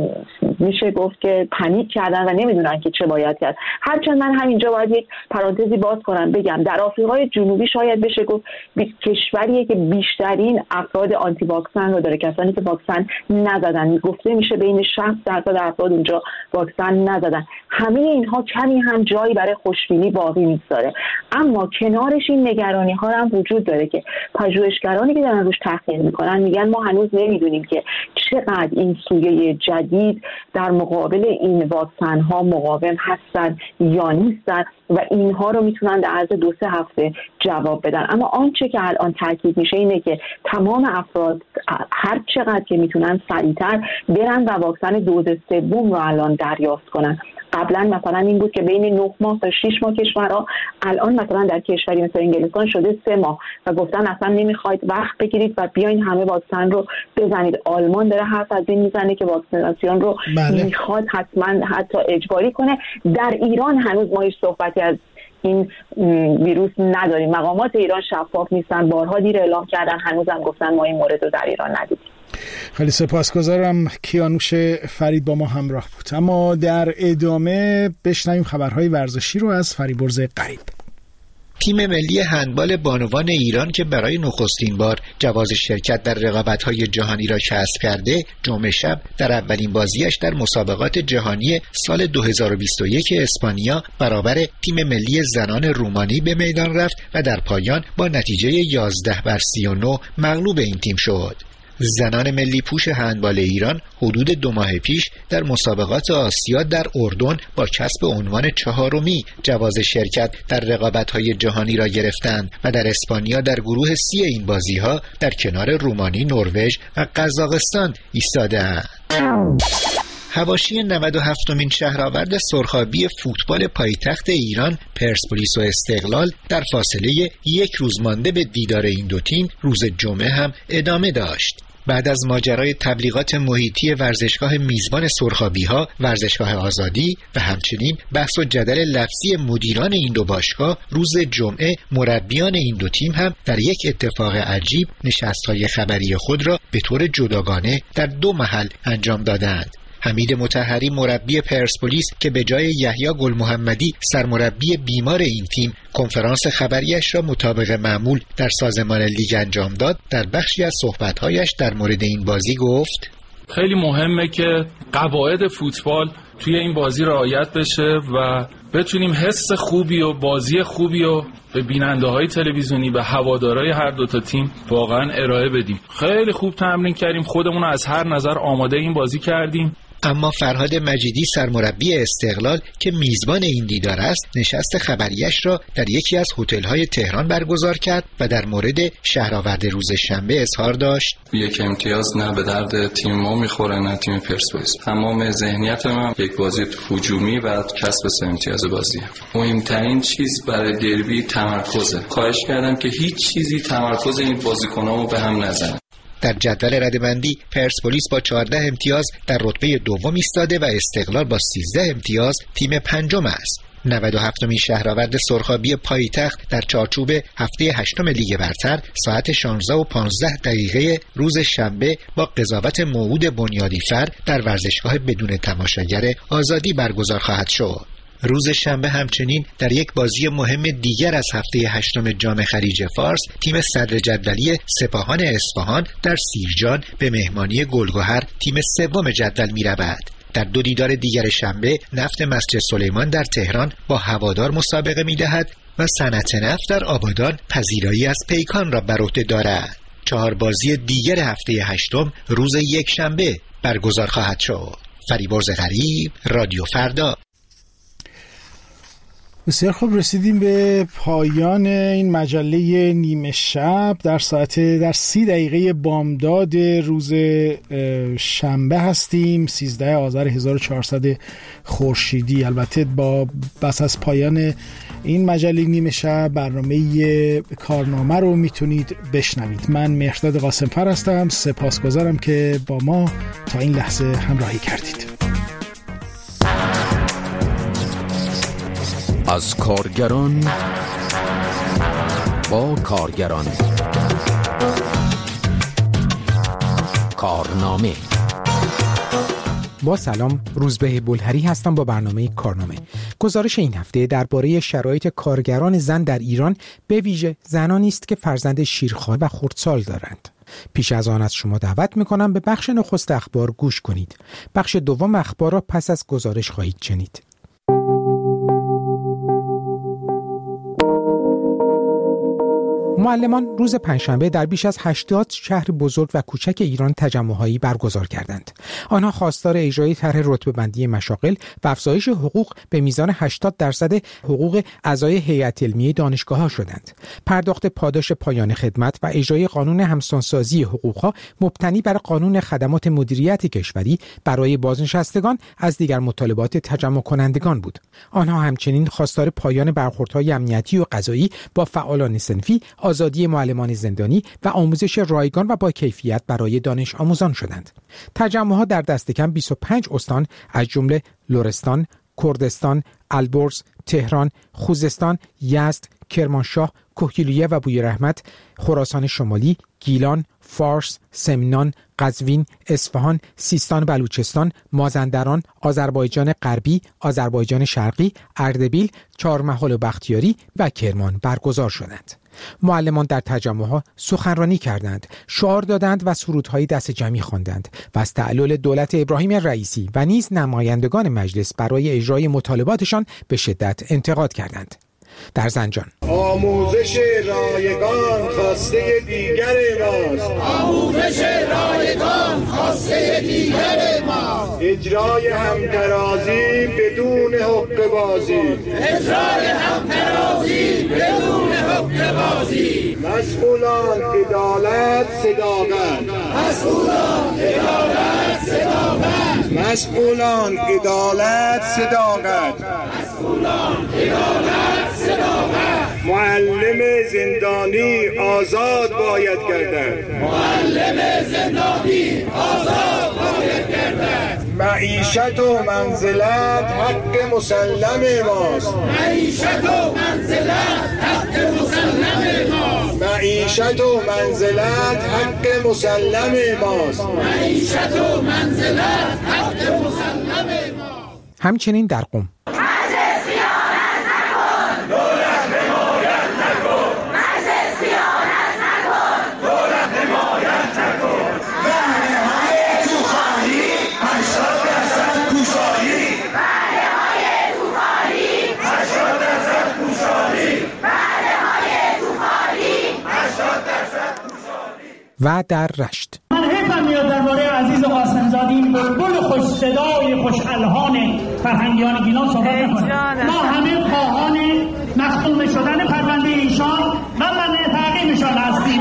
میشه گفت که پنیک کردن و نمیدونن که چه باید کرد. هرچند من همینجا باید یک پرانتزی باز کنم بگم در آفریقای جنوبی شاید بشه گفت کشوریه که بیشترین افراد آنتی واکسن رو داره، کسانی که واکسن نزدن. گفته میشه بین 60% افراد اونجا واکسن نزدن. همه اینها کمی هم جایی برای خوشبینی باقی میگذاره، اما کنارش این نگرانی ها هم وجود داره که پژوهشگرانی که دارن روش تحقیق میکنن میگن ما هنوز نمیدونیم که چقدر این سویه جدید در مقابل این واکسن ها مقاوم هستن یا نیستن و اینها رو میتونن در عرض 2-3 هفته جواب بدن. اما آنچه که الان تاکید میشه اینه که تمام افراد هر چقدر که میتونن سریعتر برن و واکسن دوز سوم رو الان دریافت کنن. قبلا مثلا این بود که بین 9 ماه تا 6 ماه کشورها، الان مثلا در کشوری مثل انگلستان شده 3 ماه و گفتن اصلا نمیخواید وقت بگیرید و بیاین همه واکسن رو بزنید. آلمان داره حرف از این میزنه که واکسیناسیون رو میخواد حتما حتی اجباری کنه. در ایران هنوز ما هیچ صحبتی از این ویروس نداریم. مقامات ایران شفاف نیستن، بارها دیر اعلام کردن، هنوزم گفتن ما این مورد رو در ایران ندیدیم. خیلی سپاسگزارم. کیانوش فرید با ما همراه بود. اما در ادامه بشنویم خبرهای ورزشی رو از فریبرز غریب. تیم ملی هندبال بانوان ایران که برای نخستین بار جواز شرکت در رقابت‌های جهانی را کسب کرده، جمعه شب در اولین بازیش در مسابقات جهانی سال 2021 اسپانیا برابر تیم ملی زنان رومانی به میدان رفت و در پایان با نتیجه 11-39 مغلوب این تیم شد. زنان ملی پوش هندبال ایران حدود 2 ماه پیش در مسابقات آسیا در اردن با کسب عنوان 4می جواز شرکت در رقابت‌های جهانی را گرفتند و در اسپانیا در گروه C این بازی‌ها در کنار رومانی، نروژ و قزاقستان ایستاده‌اند. حواشی 97مین شهرآورد سرخابی فوتبال پایتخت ایران، پرسپولیس و استقلال در فاصله 1 روز مانده به دیدار این دو تیم روز جمعه هم ادامه داشت. بعد از ماجرای تبلیغات محیطی ورزشگاه میزبان سرخابی‌ها، ورزشگاه آزادی و همچنین بحث و جدل لفظی مدیران این دو باشگاه، روز جمعه مربیان این دو تیم هم در یک اتفاق عجیب نشست‌های خبری خود را به طور جداگانه در 2 محل انجام دادند. حمید مطهری مربی پرسپولیس که به جای یحیی گل محمدی سرمربی بیمار این تیم کنفرانس خبریش را مطابق معمول در سازمان لیگ انجام داد، در بخشی از صحبت‌هایش در مورد این بازی گفت: خیلی مهمه که قواعد فوتبال توی این بازی رعایت بشه و بتونیم حس خوبی و بازی خوبی و به بیننده‌های تلویزیونی، به هوادارهای هر دو تا تیم واقعا ارائه بدیم. خیلی خوب تمرین کردیم، خودمون رو از هر نظر آماده این بازی کردیم. اما فرهاد مجیدی سرمربی استقلال که میزبان این دیدار است، نشست خبریش را در یکی از هتل‌های تهران برگزار کرد و در مورد شهرآورد روز شنبه اظهار داشت: یک امتیاز نه به درد تیم ما میخوره نه تیم پرسپولیس. تمام ذهنیت من یک بازی هجومی و کسب 3 امتیاز بازیه. مهمترین چیز برای دربی تمرکزه. خواهش کردم که هیچ چیزی تمرکز این بازیکنامو به هم نزنه. در جدول رده‌بندی پرسپولیس با 14 امتیاز در رتبه دوم ایستاده و استقلال با 13 امتیاز تیم پنجم است. 97مین شهرآورد سرخابی پایتخت در چارچوب هفته 8 لیگ برتر ساعت 16:15 روز شنبه با قضاوت موعود بنیادیفر در ورزشگاه بدون تماشاگر آزادی برگزار خواهد شد. روز شنبه همچنین در یک بازی مهم دیگر از هفته 8 جام خلیج فارس تیم صدر جدولی سپاهان اصفهان در سیرجان به مهمانی گلگهر تیم سوم جدول می‌رود. در دو دیدار دیگر شنبه نفت مسجد سلیمان در تهران با هوادار مسابقه می‌دهد و صنعت نفت در آبادان پذیرایی از پیکان را بر عهده دارد. 4 بازی دیگر هفته 8 روز یک شنبه برگزار خواهد شد. فریبرز غریب، رادیو فردا. بسیار خوب، رسیدیم به پایان این مجله نیمه شب در 30 بامداد روز شنبه هستیم، 13 آذر 1400 خورشیدی. البته با بس از پایان این مجله نیمه شب برنامه کارنامه رو میتونید بشنوید. من مهرداد قاسمفر هستم، سپاسگزارم که با ما تا این لحظه همراهی کردید. از کارگران با کارگران، کارنامه. با سلام، روزبه بلهری هستم با برنامه کارنامه. گزارش این هفته درباره شرایط کارگران زن در ایران، به ویژه زنانی است که فرزند شیرخوار و خردسال دارند. پیش از آن از شما دعوت میکنم به بخش نخست اخبار گوش کنید. بخش دوم اخبار را پس از گزارش خواهید شنید. معلمان روز پنجشنبه در بیش از 80 شهر بزرگ و کوچک ایران تجمع‌هایی برگزار کردند. آنها خواستار اجرای طرح رتبه‌بندی مشاغل و افزایش حقوق به میزان 80% حقوق اعضای هیئت علمیه دانشگاه‌ها شدند. پرداخت پاداش پایان خدمت و اجرای قانون همسانسازی حقوق‌ها مبتنی بر قانون خدمات مدیریت کشوری برای بازنشستگان از دیگر مطالبات تجمع کنندگان بود. آنها همچنین خواستار پایان برخوردهای امنیتی و قضایی با فعالان صنفی، آزادی معلمان زندانی و آموزش رایگان و با کیفیت برای دانش آموزان شدند. تجمع‌ها در دست کم 25 استان از جمله لرستان، کردستان، البرز، تهران، خوزستان، یزد، کرمانشاه، کهگیلویه و بویرحمت، خراسان شمالی، گیلان، فارس، سمنان، قزوین، اصفهان، سیستان بلوچستان، مازندران، آذربایجان غربی، آذربایجان شرقی، اردبیل، چهارمحال و بختیاری و کرمان برگزار شدند. معلمان در تجمعها سخنرانی کردند، شعار دادند و سرودهای دست جمعی خواندند و از تعلل دولت ابراهیم رئیسی و نیز نمایندگان مجلس برای اجرای مطالباتشان به شدت انتقاد کردند. در زنجان آموزش رایگان خواسته دیگر ماست. آموزش رایگان خواسته دیگر ماست. اجرای همترازی بدون حقه بازی. اجرای همترازی بدون حقه بازی. مسئولان عدالت صداقت. مسئولان عدالت صداقت. مسئولان عدالت صداقت. مسئولان عدالت صداقت. معلم زندانی آزاد باید گردد. معلم زندانی آزاد باید گردد. معیشت و منزلت حق مسلم ماست. معیشت و منزلت حق مسلم ماست. معیشت و منزلت حق مسلم ماست. معیشت و منزلت حق مسلم ماست. همچنین در قم و در رشت من حیفم میاد درباره عزیز قاسمزاده این بلبل خوش صدای خوش الحان فرهنگیان گیلان صحبت نکنیم. ما همه خواهان مختوم شدن پرونده ایشان و منع تعقیبشان هستیم.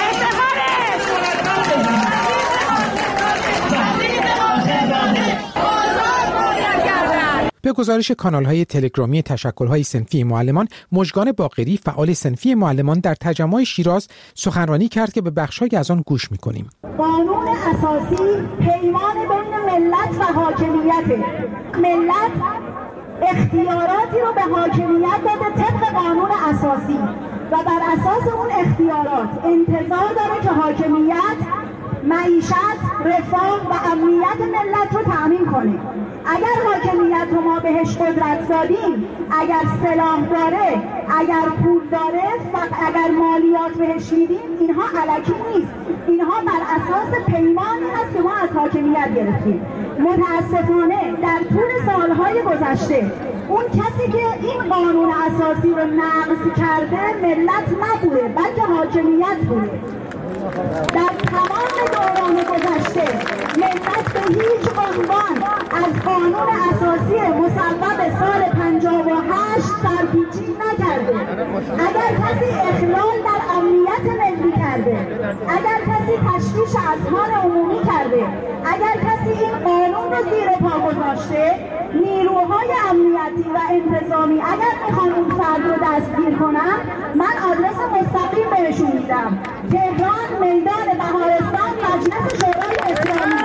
به گزارش کانال‌های تلگرامی تشکل‌های صنفی معلمان، مژگان باقری فعال صنفی معلمان در تجمع شیراز سخنرانی کرد که به بخش‌هایی از آن گوش می‌کنیم. قانون اساسی پیمان بین ملت و حاکمیت. ملت اختیاراتی رو به حاکمیت داده طبق قانون اساسی و بر اساس اون اختیارات انتظار داره که حاکمیت معیشت، رفاه و امنیت ملت رو تأمین کنه. اگر حاکمیت رو ما بهش قدرت دادیم، اگر سلاح داره، اگر پول داره، اگر مالیات بهش میدیم، اینها الکی نیست. اینها بر اساس پیمانی هست که ما از حاکمیت گرفتیم. متاسفانه در طول سالهای گذشته اون کسی که این قانون اساسی رو نقض کرده ملت نبوده بلکه حاکمیت بوده. در تمام دوران گذشته ملت به هیچ عنوان از قانون اساسی مصوب سال 58 سرپیچی نکرده. اگر کسی اخلال در امنیت ملی کرده، اگر کسی تشویش اذهان عمومی کرده، اگر کسی این قانون رو زیر پا گذاشته، نیروهای امنیتی و انتظامی اگر میخوان اون فرد رو دستگیر کنن، من آدرس مستقیم بهشون میدم: تهران، میدان بهارستان، مجلس شورای اسلامی.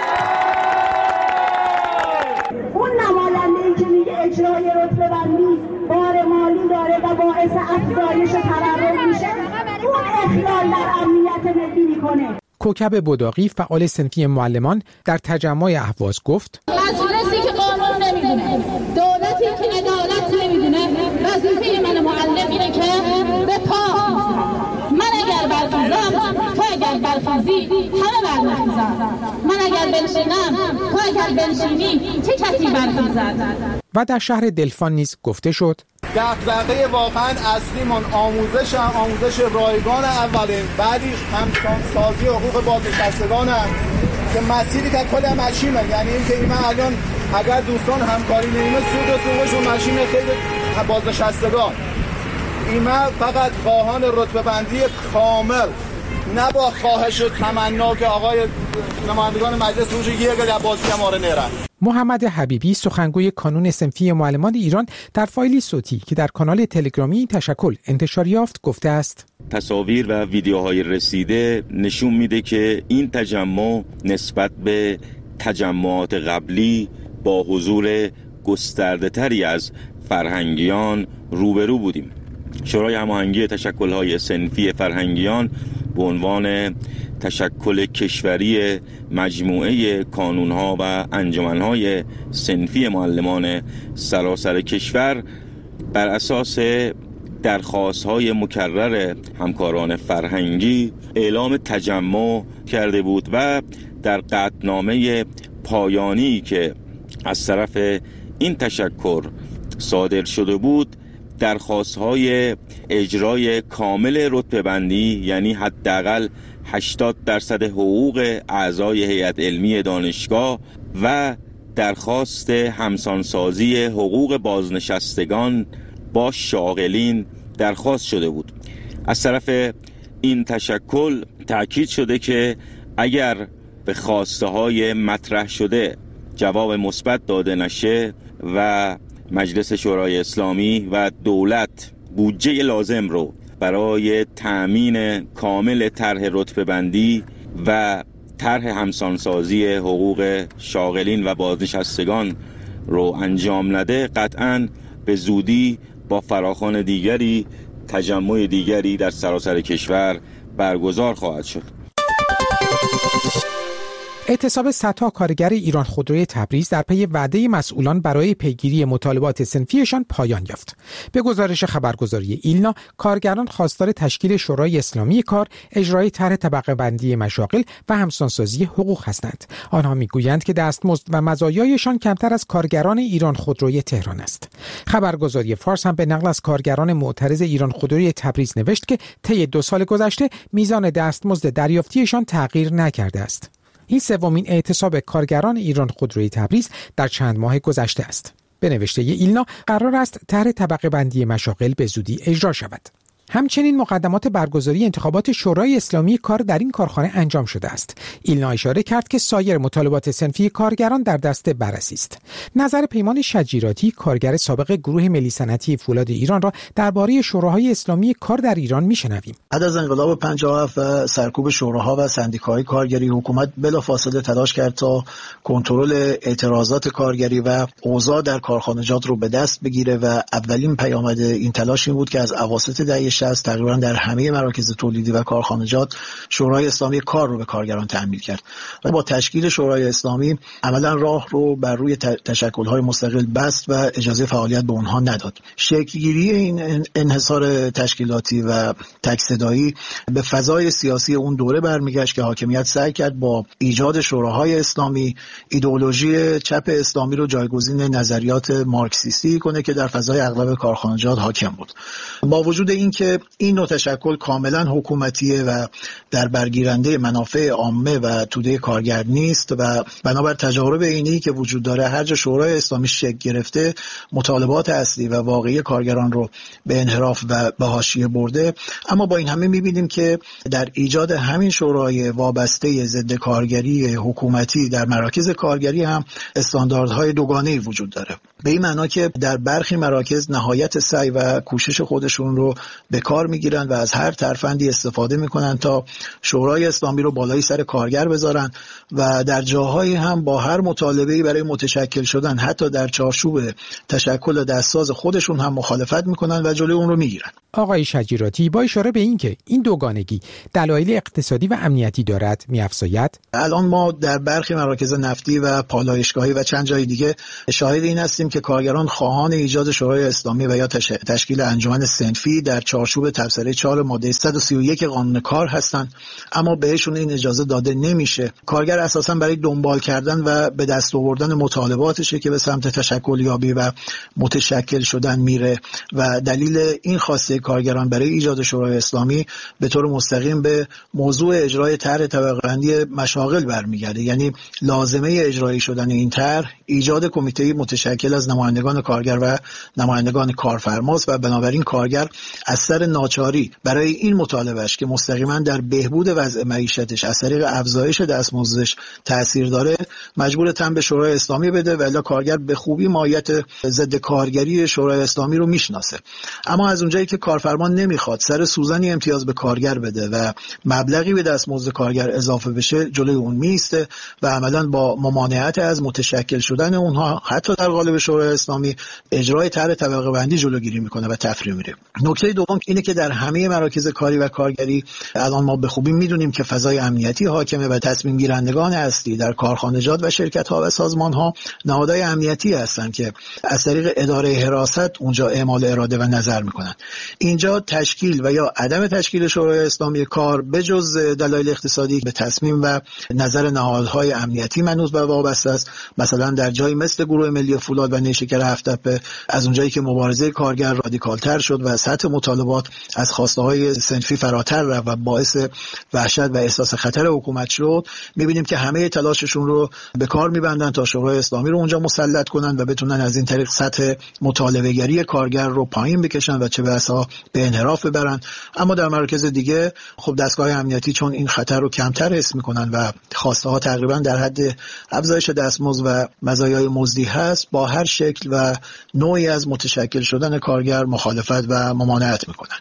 اون نماینده‌ای که میگه اجرای رتبه بندی بار مالی داره و باعث افزایش تورم میشه، اون اخلال در امنیت ملی میکنه. کوکب بداقی فعال صنفی معلمان در تجمع اهواز گفت: مجلسی که قانون نمیدونه، دولتی که عدالت نمیدونه، وظیفه من معلم اینه که به پا من اگر برخیزم، تو اگر برخیزی، همه برخیزن. من اگر بنشینم، تو اگر بنشینی، چه کسی برخیزد؟ و در شهر دلفان نیز گفته شد: دغدغه واقعا اصلیمون آموزش رایگان اولین، بعدی همسان سازی حقوق بازنشستگان هم که مسیری که کل ماشینه، یعنی اینکه این الان اگر دوستان همکاری نمی‌کنه سود و سومشون ماشین خیلی بازنشستگان، اینا فقط خواهان رتبه بندی کامل، نه با خواهش و تمنا که آقای نمایندگان مجلس روش یک لباسی هم آره نرن. محمد حبیبی سخنگوی کانون صنفی معلمان ایران در فایلی صوتی که در کانال تلگرامی تشکل انتشار یافت گفته است: تصاویر و ویدیوهای رسیده نشون میده که این تجمع نسبت به تجمعات قبلی با حضور گسترده‌تری از فرهنگیان روبرو بودیم. شورای هماهنگی تشکل‌های صنفی فرهنگیان به عنوان تشکل کشوری مجموعه کانون‌ها و انجمن‌های صنفی معلمان سراسر کشور بر اساس درخواست‌های مکرر همکاران فرهنگی اعلام تجمع کرده بود و در قطعنامه پایانی که از طرف این تشکل صادر شده بود درخواست‌های اجرای کامل رتبه بندی، یعنی حداقل 80% حقوق اعضای هیئت علمی دانشگاه و درخواست همسانسازی حقوق بازنشستگان با شاغلین درخواست شده بود. از طرف این تشکل تأکید شده که اگر به خواسته های مطرح شده جواب مثبت داده نشه و مجلس شورای اسلامی و دولت بودجه لازم رو برای تأمین کامل طرح رتبه بندی و طرح همسانسازی حقوق شاغلین و بازنشستگان رو انجام نده، قطعاً به زودی با فراخوان دیگری تجمع دیگری در سراسر کشور برگزار خواهد شد. اعتصاب صدها کارگر ایران خودروی تبریز در پی وعده مسئولان برای پیگیری مطالبات صنفیشان پایان یافت. به گزارش خبرگزاری ایلنا، کارگران خواستار تشکیل شورای اسلامی کار، اجرای طرح طبقه بندی مشاغل و همسانسازی حقوق هستند. آنها میگویند که دستمزد و مزایایشان کمتر از کارگران ایران خودروی تهران است. خبرگزاری فارس هم به نقل از کارگران معترض ایران خودروی تبریز نوشت که طی 2 سال گذشته میزان دستمزد دریافتیشان تغییر نکرده است. این سومین اعتصاب کارگران ایران خودروی تبریز در چند ماه گذشته است. به نوشته ایلنا قرار است طرح طبقه بندی مشاغل به زودی اجرا شود. همچنین مقدمات برگزاری انتخابات شورای اسلامی کار در این کارخانه انجام شده است. ایلنا اشاره کرد که سایر مطالبات صنفی کارگران در دست بررسی است. نظر پیمان شجیراتی، کارگر سابق گروه ملی صنعتی فولاد ایران را درباره شوراهای اسلامی کار در ایران میشنویم. بعد از انقلاب 57 و سرکوب شوراها و سندیکاهای کارگری، حکومت بلافاصله تلاش کرد تا کنترل اعتراضات کارگری و اوضاع در کارخانجات رو به دست بگیره و اولین پیامد این تلاش این بود که از اواسط دهه 60 تقریبا در همه مراکز تولیدی و کارخانجات شورای اسلامی کار رو به کارگران تأمین کرد و با تشکیل شورای اسلامی عملا راه رو بر روی تشکل‌های مستقل بست و اجازه فعالیت به اونها نداد. شکل‌گیری این انحصار تشکیلاتی و تک صدایی به فضای سیاسی اون دوره برمیگشت که حاکمیت سعی کرد با ایجاد شوراهای اسلامی ایدئولوژی چپ اسلامی رو جایگزین نظریات مارکسیستی کنه که در فضای اغلب کارخانجات حاکم بود. با وجود اینکه این نوع تشکل کاملا حکومتیه و در برگیرنده منافع عامه و توده کارگر نیست و بنابر تجارب عینی که وجود داره هر جا شورای اسلامی شکل گرفته مطالبات اصلی و واقعی کارگران رو به انحراف و به حاشیه برده، اما با این همه می‌بینیم که در ایجاد همین شورای وابسته ضد کارگری حکومتی در مراکز کارگری هم استانداردهای دوگانه‌ای وجود داره. به این معنا که در برخی مراکز نهایت سعی و کوشش خودشون رو به کار میگیرن و از هر ترفندی استفاده میکنن تا شورای اسلامی رو بالای سر کارگر بذارن و در جاهایی هم با هر مطالبه‌ای برای متشکل شدن حتی در چارچوب تشکل دستساز خودشون هم مخالفت میکنن و جلوی اون رو میگیرن. آقای شجیراتی با اشاره به این که این دوگانگی دلایل اقتصادی و امنیتی دارد می‌افزاید. الان ما در برخی مراکز نفتی و پالایشگاهی و چند جای دیگه شاهد این هستیم که کارگران خواهان ایجاد شورای اسلامی و یا تشکیل انجمن صنفی در چارچوب تبصره 4 ماده 131 قانون کار هستند، اما بهشون این اجازه داده نمیشه. کارگر اساساً برای دنبال کردن و به دست آوردن مطالباتشه که به سمت تشکل یابی و متشکل شدن میره و دلیل این خواسته کارگران برای ایجاد شورای اسلامی به طور مستقیم به موضوع اجرای طرح طبقه بندی مشاغل برمیگرده. یعنی لازمه اجرایی شدن این طرح ایجاد کمیته متشکل از نمایندگان کارگر و نمایندگان کارفرماست و بنابراین کارگر از سر ناچاری برای این مطالبهش که مستقیما در بهبود وضع معیشتش از طریق افزایش دستمزدش تاثیر داره مجبور تن به شورای اسلامی بده و الا کارگر به خوبی ماهیت ضد کارگری شورای اسلامی رو میشناسه. اما از اونجایی که کارفرمان نمیخواد سر سوزنی امتیاز به کارگر بده و مبلغی به دستمزد کارگر اضافه بشه جلوی اون میسته و عملاً با ممانعت از متشکل شدن اونها حتی در قالب شورای اسلامی اجرای طرح طبقه بندی جلوگیری میکنه و تفریح میره. نکته دوم اینه که در همه مراکز کاری و کارگری الان ما به خوبی میدونیم که فضای امنیتی حاکمه و تصمیم گیرندگان اصلی در کارخانجات و شرکت ها و سازمان ها نهادهای امنیتی هستن که از طریق اداره حراست اونجا اعمال اراده و نظر میکنن. اینجا تشکیل و یا عدم تشکیل شورای اسلامی کار به جز دلایل اقتصادی به تصمیم و نظر نهادهای امنیتی منوط و وابسته است. مثلا در جایی مثل گروه ملی فولاد و نیشکر هفت‌تپه از اونجایی که مبارزه کارگر رادیکالتر شد و سطح مطالبات از خواسته‌های صنفی فراتر رفت و باعث وحشت و احساس خطر حکومت شد، می‌بینیم که همه تلاششون رو به کار می‌بندن تا شورای اسلامی رو اونجا مسلط کنن و بتونن از این طریق سطح مطالبه‌گری کارگر رو پایین بکشن و چه بسا به انحراف ببرن. اما در مراکز دیگه خب دستگاه امنیتی چون این خطر رو کمتر حس می‌کنن و خواسته‌ها تقریبا در حد افزایش دستمزد و مزایای مزدی هست، با هر شکل و نوعی از متشکل شدن کارگر مخالفت و ممانعت می‌کنن.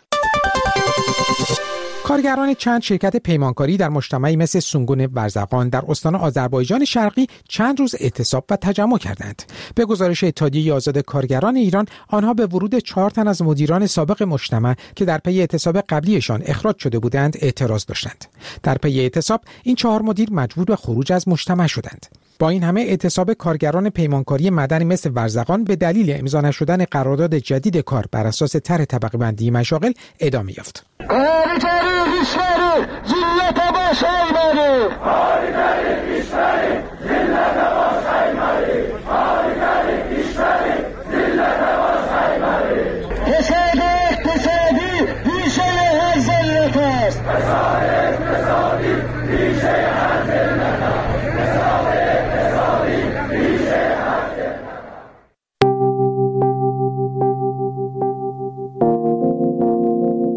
کارگران چند شرکت پیمانکاری در مجتمعی مثل سونگون ورزقان در استان آذربایجان شرقی چند روز اعتصاب و تجمع کردند. به گزارش اتحادیه آزاد کارگران ایران، آنها به ورود 4 تن از مدیران سابق مجتمع که در پی اعتصاب قبلیشان اخراج شده بودند اعتراض داشتند. در پی اعتصاب این 4 مدیر مجبور به خروج از مجتمع شدند. با این همه اعتصاب کارگران پیمانکاری مدنی مثل ورزقان به دلیل امضا نشدن قرارداد جدید کار بر اساس طرح طبقه بندی مشاغل ادامه یافت.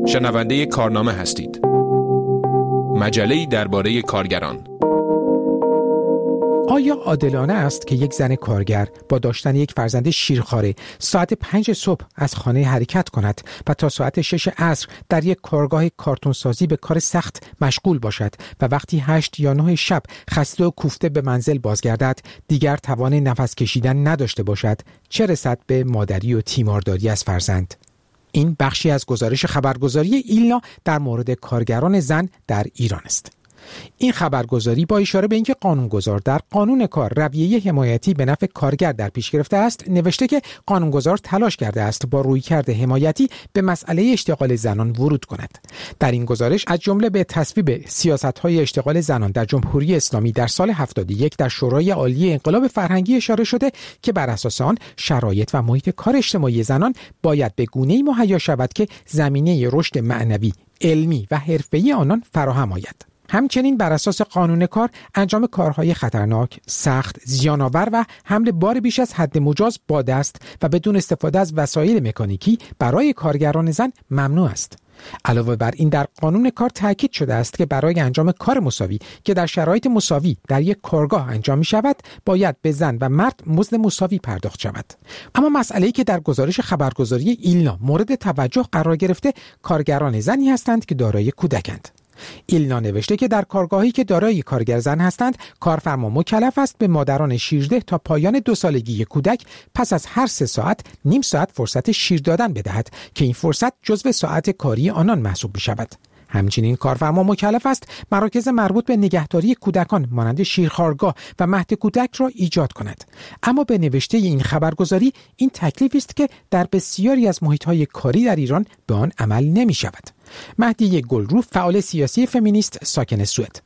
شنونده کارنامه هستید. مجله‌ای درباره کارگران. آیا عادلانه است که یک زن کارگر با داشتن یک فرزند شیرخواره ساعت 5 صبح از خانه حرکت کند و تا ساعت 6 عصر در یک کارگاه کارتونسازی به کار سخت مشغول باشد و وقتی 8 یا 9 شب خسته و کوفته به منزل بازگردد دیگر توان نفس کشیدن نداشته باشد، چه رسد به مادری و تیمارداری از فرزند؟ این بخشی از گزارش خبرگزاری ایلنا در مورد کارگران زن در ایران است. این خبرگزاری با اشاره به اینکه قانونگذار در قانون کار رویه حمایتی به نفع کارگر در پیش گرفته است، نوشته که قانونگذار تلاش کرده است با رویکرد حمایتی به مسئله اشتغال زنان ورود کند. در این گزارش از جمله به تصویب سیاست‌های اشتغال زنان در جمهوری اسلامی در سال 71 در شورای عالی انقلاب فرهنگی اشاره شده که بر اساس آن شرایط و محیط کار اجتماعی زنان باید به گونه‌ای مهیا شود که زمینه رشد معنوی، علمی و حرفه‌ای آنان فراهم آید. همچنین بر اساس قانون کار انجام کارهای خطرناک، سخت، زیان‌آور و حمل بار بیش از حد مجاز با دست و بدون استفاده از وسایل مکانیکی برای کارگران زن ممنوع است. علاوه بر این در قانون کار تاکید شده است که برای انجام کار مساوی که در شرایط مساوی در یک کارگاه انجام می شود باید به زن و مرد مزد مساوی پرداخت شود. اما مسئله‌ای که در گزارش خبرگزاری ایلنا مورد توجه قرار گرفته کارگران زنی هستند که دارای کودکند. ایلنا نوشته که در کارگاهی که دارای کارگر زن هستند کارفرما مکلف است به مادران شیرده تا پایان 2 سالگی کودک پس از هر 3 ساعت نیم ساعت فرصت شیر دادن بدهد که این فرصت جزو ساعت کاری آنان محسوب می شود. همچنین کارفرما مکلف است مراکز مربوط به نگهداری کودکان مانند شیرخوارگاه و مهد کودک را ایجاد کند. اما به نوشته این خبرگزاری این تکلیفی است که در بسیاری از محیط‌های کاری در ایران به آن عمل نمی شود. مهدیه گلرو، فعال سیاسی فمینیست ساکن سوئد: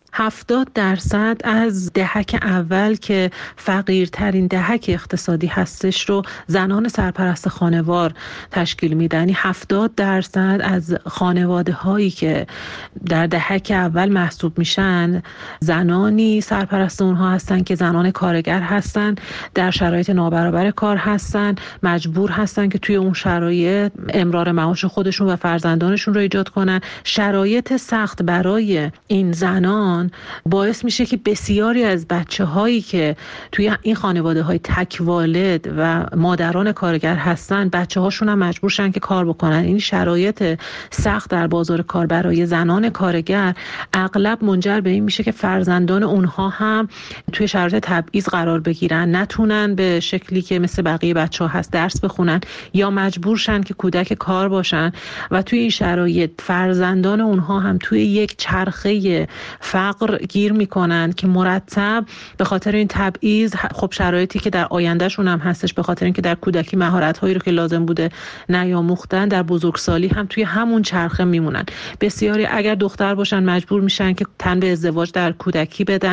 70% از دهک اول که فقیرترین دهک اقتصادی هستش رو زنان سرپرست خانوار تشکیل میدن. 70% از خانواده هایی که در دهک اول محسوب میشن زنانی سرپرست اونها هستن که زنان کارگر هستن، در شرایط نابرابر کار هستن، مجبور هستن که توی اون شرایط امرار معاش خودشون و فرزندانشون رو ایجاد کنن. شرایط سخت برای این زنان باعث میشه که بسیاری از بچه‌هایی که توی این خانواده‌های تک والد و مادران کارگر هستن بچه‌هاشون هم مجبور شن که کار بکنن. این شرایط سخت در بازار کار برای زنان کارگر اغلب منجر به این میشه که فرزندان اونها هم توی شرایط تبعیض قرار بگیرن، نتونن به شکلی که مثل بقیه بچه‌ها هست درس بخونن یا مجبور شن که کودک کار باشن و توی این شرایط فرزندان اونها هم توی یک چرخه فقر گیر میکنن که مرتب به خاطر این تبعیض خب شرایطی که در آیندهشون هم هستش به خاطر اینکه در کودکی مهارت‌هایی رو که لازم بوده نیاموختن در بزرگسالی هم توی همون چرخه میمونن. بسیاری اگر دختر باشن مجبور میشن که تن به ازدواج در کودکی بدن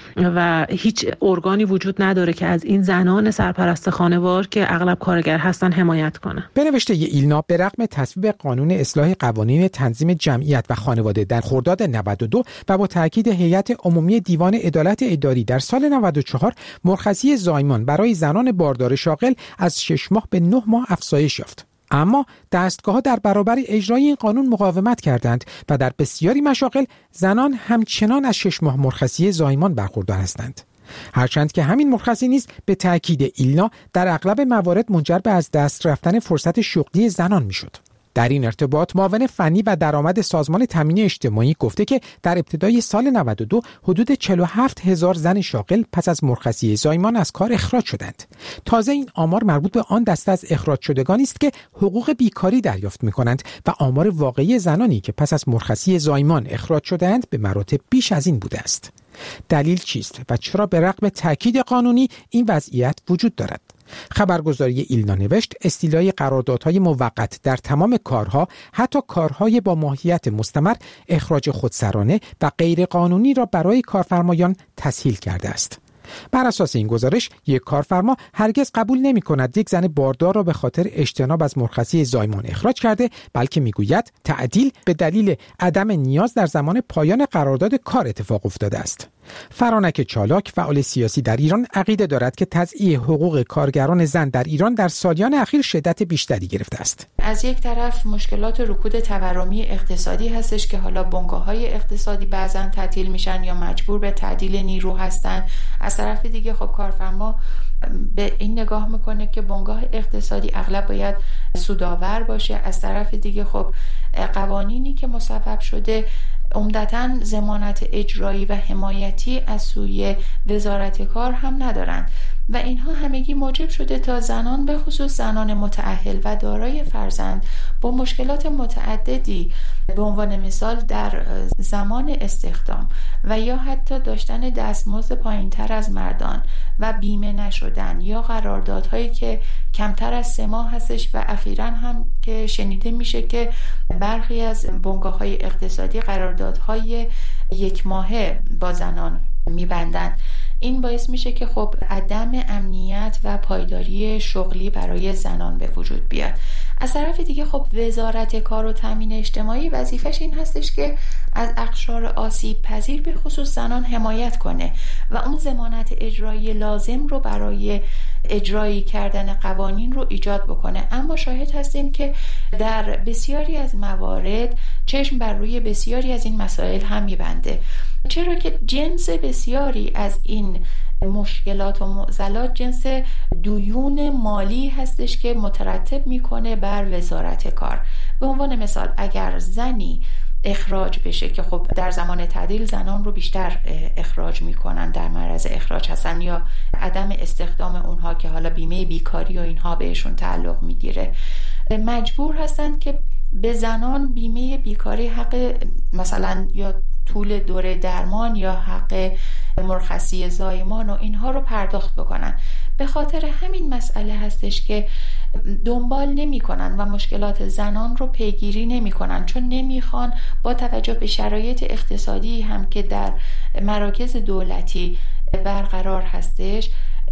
و هیچ ارگانی وجود نداره که از این زنان سرپرست خانوار که اغلب کارگر هستن حمایت کنه. به نوشته ایلنا به رغم تصویب قانون اصلاح قوانین تنظیم جمعیت و خانواده در خرداد 92 و با تاکید هیئت عمومی دیوان عدالت اداری در سال 94 مرخصی زایمان برای زنان باردار شاغل از 6 ماه به 9 ماه افزایش یافت. اما دستگاه‌ها در برابر اجرای این قانون مقاومت کردند و در بسیاری مشاغل زنان همچنان از 6 ماه مرخصی زایمان برخوردار هستند. هرچند که همین مرخصی نیز به تاکید ایلنا در اغلب موارد منجر به از دست رفتن فرصت شغلی زنان میشد. در این ارتباط معاون فنی و درآمد سازمان تامین اجتماعی گفته که در ابتدای سال 92 حدود 47,000 زن شاغل پس از مرخصی زایمان از کار اخراج شدند. تازه این آمار مربوط به آن دسته از اخراج شدگانی است که حقوق بیکاری دریافت می‌کنند و آمار واقعی زنانی که پس از مرخصی زایمان اخراج شدند به مراتب بیش از این بوده است. دلیل چیست و چرا به رغم تاکید قانونی این وضعیت وجود دارد؟ خبرگزاری ایلنا نوشت استیلای قراردادهای موقت در تمام کارها، حتی کارهای با ماهیت مستمر، اخراج خودسرانه و غیرقانونی را برای کارفرمایان تسهیل کرده است. بر اساس این گزارش یک کارفرما هرگز قبول نمی کند یک زن باردار را به خاطر اجتناب از مرخصی زایمان اخراج کرده، بلکه میگوید تعدیل به دلیل عدم نیاز در زمان پایان قرارداد کار اتفاق افتاده است. فرانک چالاک، فعال سیاسی در ایران، عقیده دارد که تضییع حقوق کارگران زن در ایران در سالیان اخیر شدت بیشتری گرفته است. از یک طرف مشکلات رکود تورمی اقتصادی هستش که حالا بنگاه‌های اقتصادی بعضاً تعطیل میشن یا مجبور به تعدیل نیرو هستن. از طرف دیگه خب کارفرما به این نگاه میکنه که بنگاه اقتصادی اغلب باید سودآور باشه. از طرف دیگه خب قوانینی که مصوب شده عمدتاً ضمانت اجرایی و حمایتی از سوی وزارت کار هم ندارند و اینها همگی موجب شده تا زنان، به خصوص زنان متأهل و دارای فرزند، با مشکلات متعددی به عنوان مثال در زمان استخدام و یا حتی داشتن دستمزد پایینتر از مردان و بیمه نشدن یا قراردادهایی که کمتر از 3 ماه هستش و اخیراً هم که شنیده میشه که برخی از بنگاه‌های اقتصادی قراردادهای 1 ماهه با زنان میبندن. این باعث میشه که خب عدم امنیت و پایداری شغلی برای زنان به وجود بیاد. از طرف دیگه خب وزارت کار و تامین اجتماعی وظیفش این هستش که از اقشار آسیب پذیر به خصوص زنان حمایت کنه و اون ضمانت اجرایی لازم رو برای اجرایی کردن قوانین رو ایجاد بکنه. اما شاهد هستیم که در بسیاری از موارد چشم بر روی بسیاری از این مسائل هم میبنده، چرا که جنس بسیاری از این مشکلات و معضلات جنس دیون مالی هستش که مترتب میکنه بر وزارت کار. به عنوان مثال اگر زنی اخراج بشه که خب در زمان تعدیل زنان رو بیشتر اخراج میکنن، در معرض اخراج هستن، یا عدم استخدام اونها که حالا بیمه بیکاری و اینها بهشون تعلق میگیره، مجبور هستن که به زنان بیمه بیکاری حق مثلا یا طول دوره درمان یا حق مرخصی زایمان و اینها رو پرداخت بکنن. به خاطر همین مسئله هستش که دنبال نمی کنن و مشکلات زنان رو پیگیری نمی کنن، چون نمیخوان با توجه به شرایط اقتصادی هم که در مراکز دولتی برقرار هستش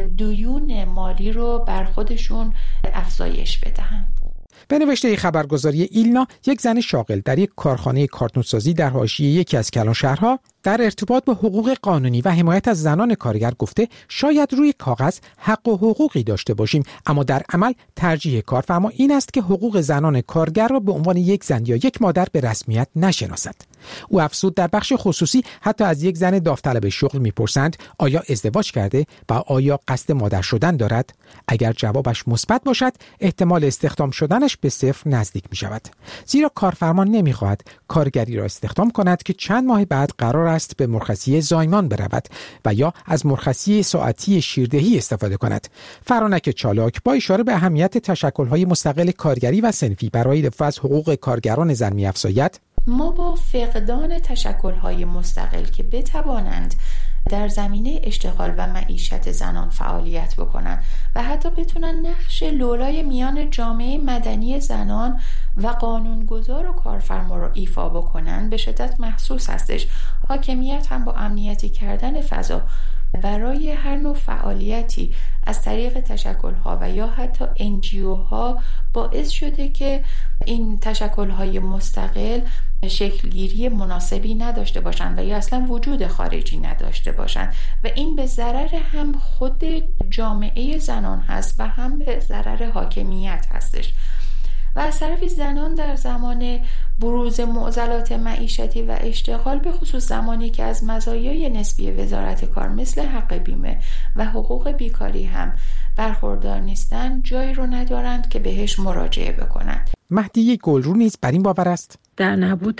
دیون مالی رو بر خودشون افزایش بدهند. به نوشته خبرگزاری ایلنا، یک زن شاغل در یک کارخانه کارتونسازی در حاشیه یکی از کلانشهرها در ارتباط با حقوق قانونی و حمایت از زنان کارگر گفته شاید روی کاغذ حق و حقوقی داشته باشیم، اما در عمل ترجیح کارفرما این است که حقوق زنان کارگر را به عنوان یک زن یا یک مادر به رسمیت نشناسد. او افزود در بخش خصوصی حتی از یک زن داوطلب شغل میپرسند آیا ازدواج کرده و آیا قصد مادر شدن دارد. اگر جوابش مثبت باشد احتمال استخدام شدنش به 0 نزدیک می شود، زیرا کارفرما نمیخواهد کارگری را استخدام کند که چند ماه بعد قرار است به مرخصی زایمان برود و یا از مرخصی ساعتی شیردهی استفاده کند. فرانک چالاک با اشاره به اهمیت تشکل‌های مستقل کارگری و صنفی برای دفاع از حقوق کارگران زن می‌افزاید: ما با فقدان تشکل‌های مستقل که بتوانند در زمینه اشتغال و معیشت زنان فعالیت بکنن و حتی بتونن نقش لولای میان جامعه مدنی زنان و قانونگذار و کارفرما رو ایفا بکنن به شدت محسوس هستش. حاکمیت هم با امنیتی کردن فضا برای هر نوع فعالیتی از طریق تشکل‌ها و یا حتی NGO باعث شده که این تشکل‌های مستقل شکلگیری مناسبی نداشته باشند و یا اصلا وجود خارجی نداشته باشند و این به ضرر هم خود جامعه زنان هست و هم به ضرر حاکمیت هستش. و از طرفی زنان در زمان بروز معضلات معیشتی و اشتغال، به خصوص زمانی که از مزایای نسبی وزارت کار مثل حق بیمه و حقوق بیکاری هم برخوردار نیستند، جایی رو ندارند که بهش مراجعه بکنند. مهدی گلرو نیز بر این باور است. در نبود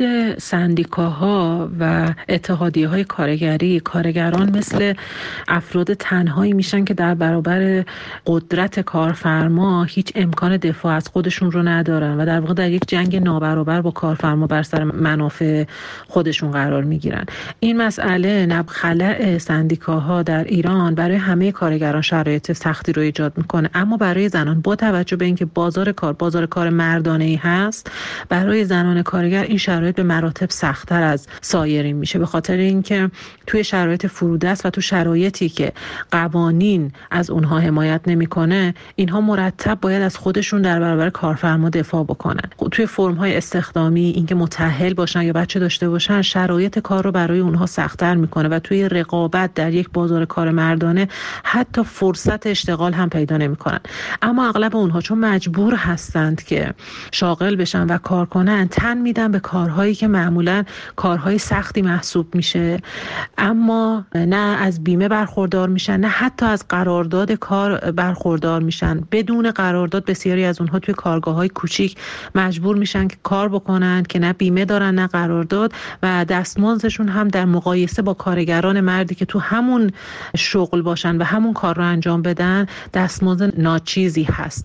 سندیکاها و اتحادیه‌های کارگری، کارگران مثل افراد تنهایی میشن که در برابر قدرت کارفرما هیچ امکان دفاع از خودشون رو ندارن و در واقع در یک جنگ نابرابر با کارفرما بر سر منافع خودشون قرار میگیرن. این مسئله خلأ سندیکاها در ایران برای همه کارگران شرایط سختی رو ایجاد میکنه، اما برای زنان با توجه به اینکه بازار کار مردانه‌ای هست، برای زنان کار کارگر این شرایط به مراتب سخت‌تر از سایرین میشه، به خاطر اینکه توی شرایط فرودست و تو شرایطی که قوانین از اونها حمایت نمیکنه، اینها مرتب باید از خودشون در برابر کارفرما دفاع بکنن. توی فرم‌های استخدامی اینکه متأهل باشن یا بچه داشته باشن شرایط کار رو برای اونها سخت‌تر میکنه و توی رقابت در یک بازار کار مردانه حتی فرصت اشتغال هم پیدا نمیکنن. اما اغلب اونها چون مجبور هستند که شاغل بشن و کار کنن، تن میدن به کارهایی که معمولا کارهای سختی محسوب میشه، اما نه از بیمه برخوردار میشن، نه حتی از قرارداد کار برخوردار میشن. بدون قرارداد بسیاری از اونها توی کارگاه‌های کوچیک مجبور میشن که کار بکنن که نه بیمه دارن نه قرارداد و دستمزدشون هم در مقایسه با کارگران مردی که تو همون شغل باشن و همون کار رو انجام بدن دستمزد ناچیزی هست.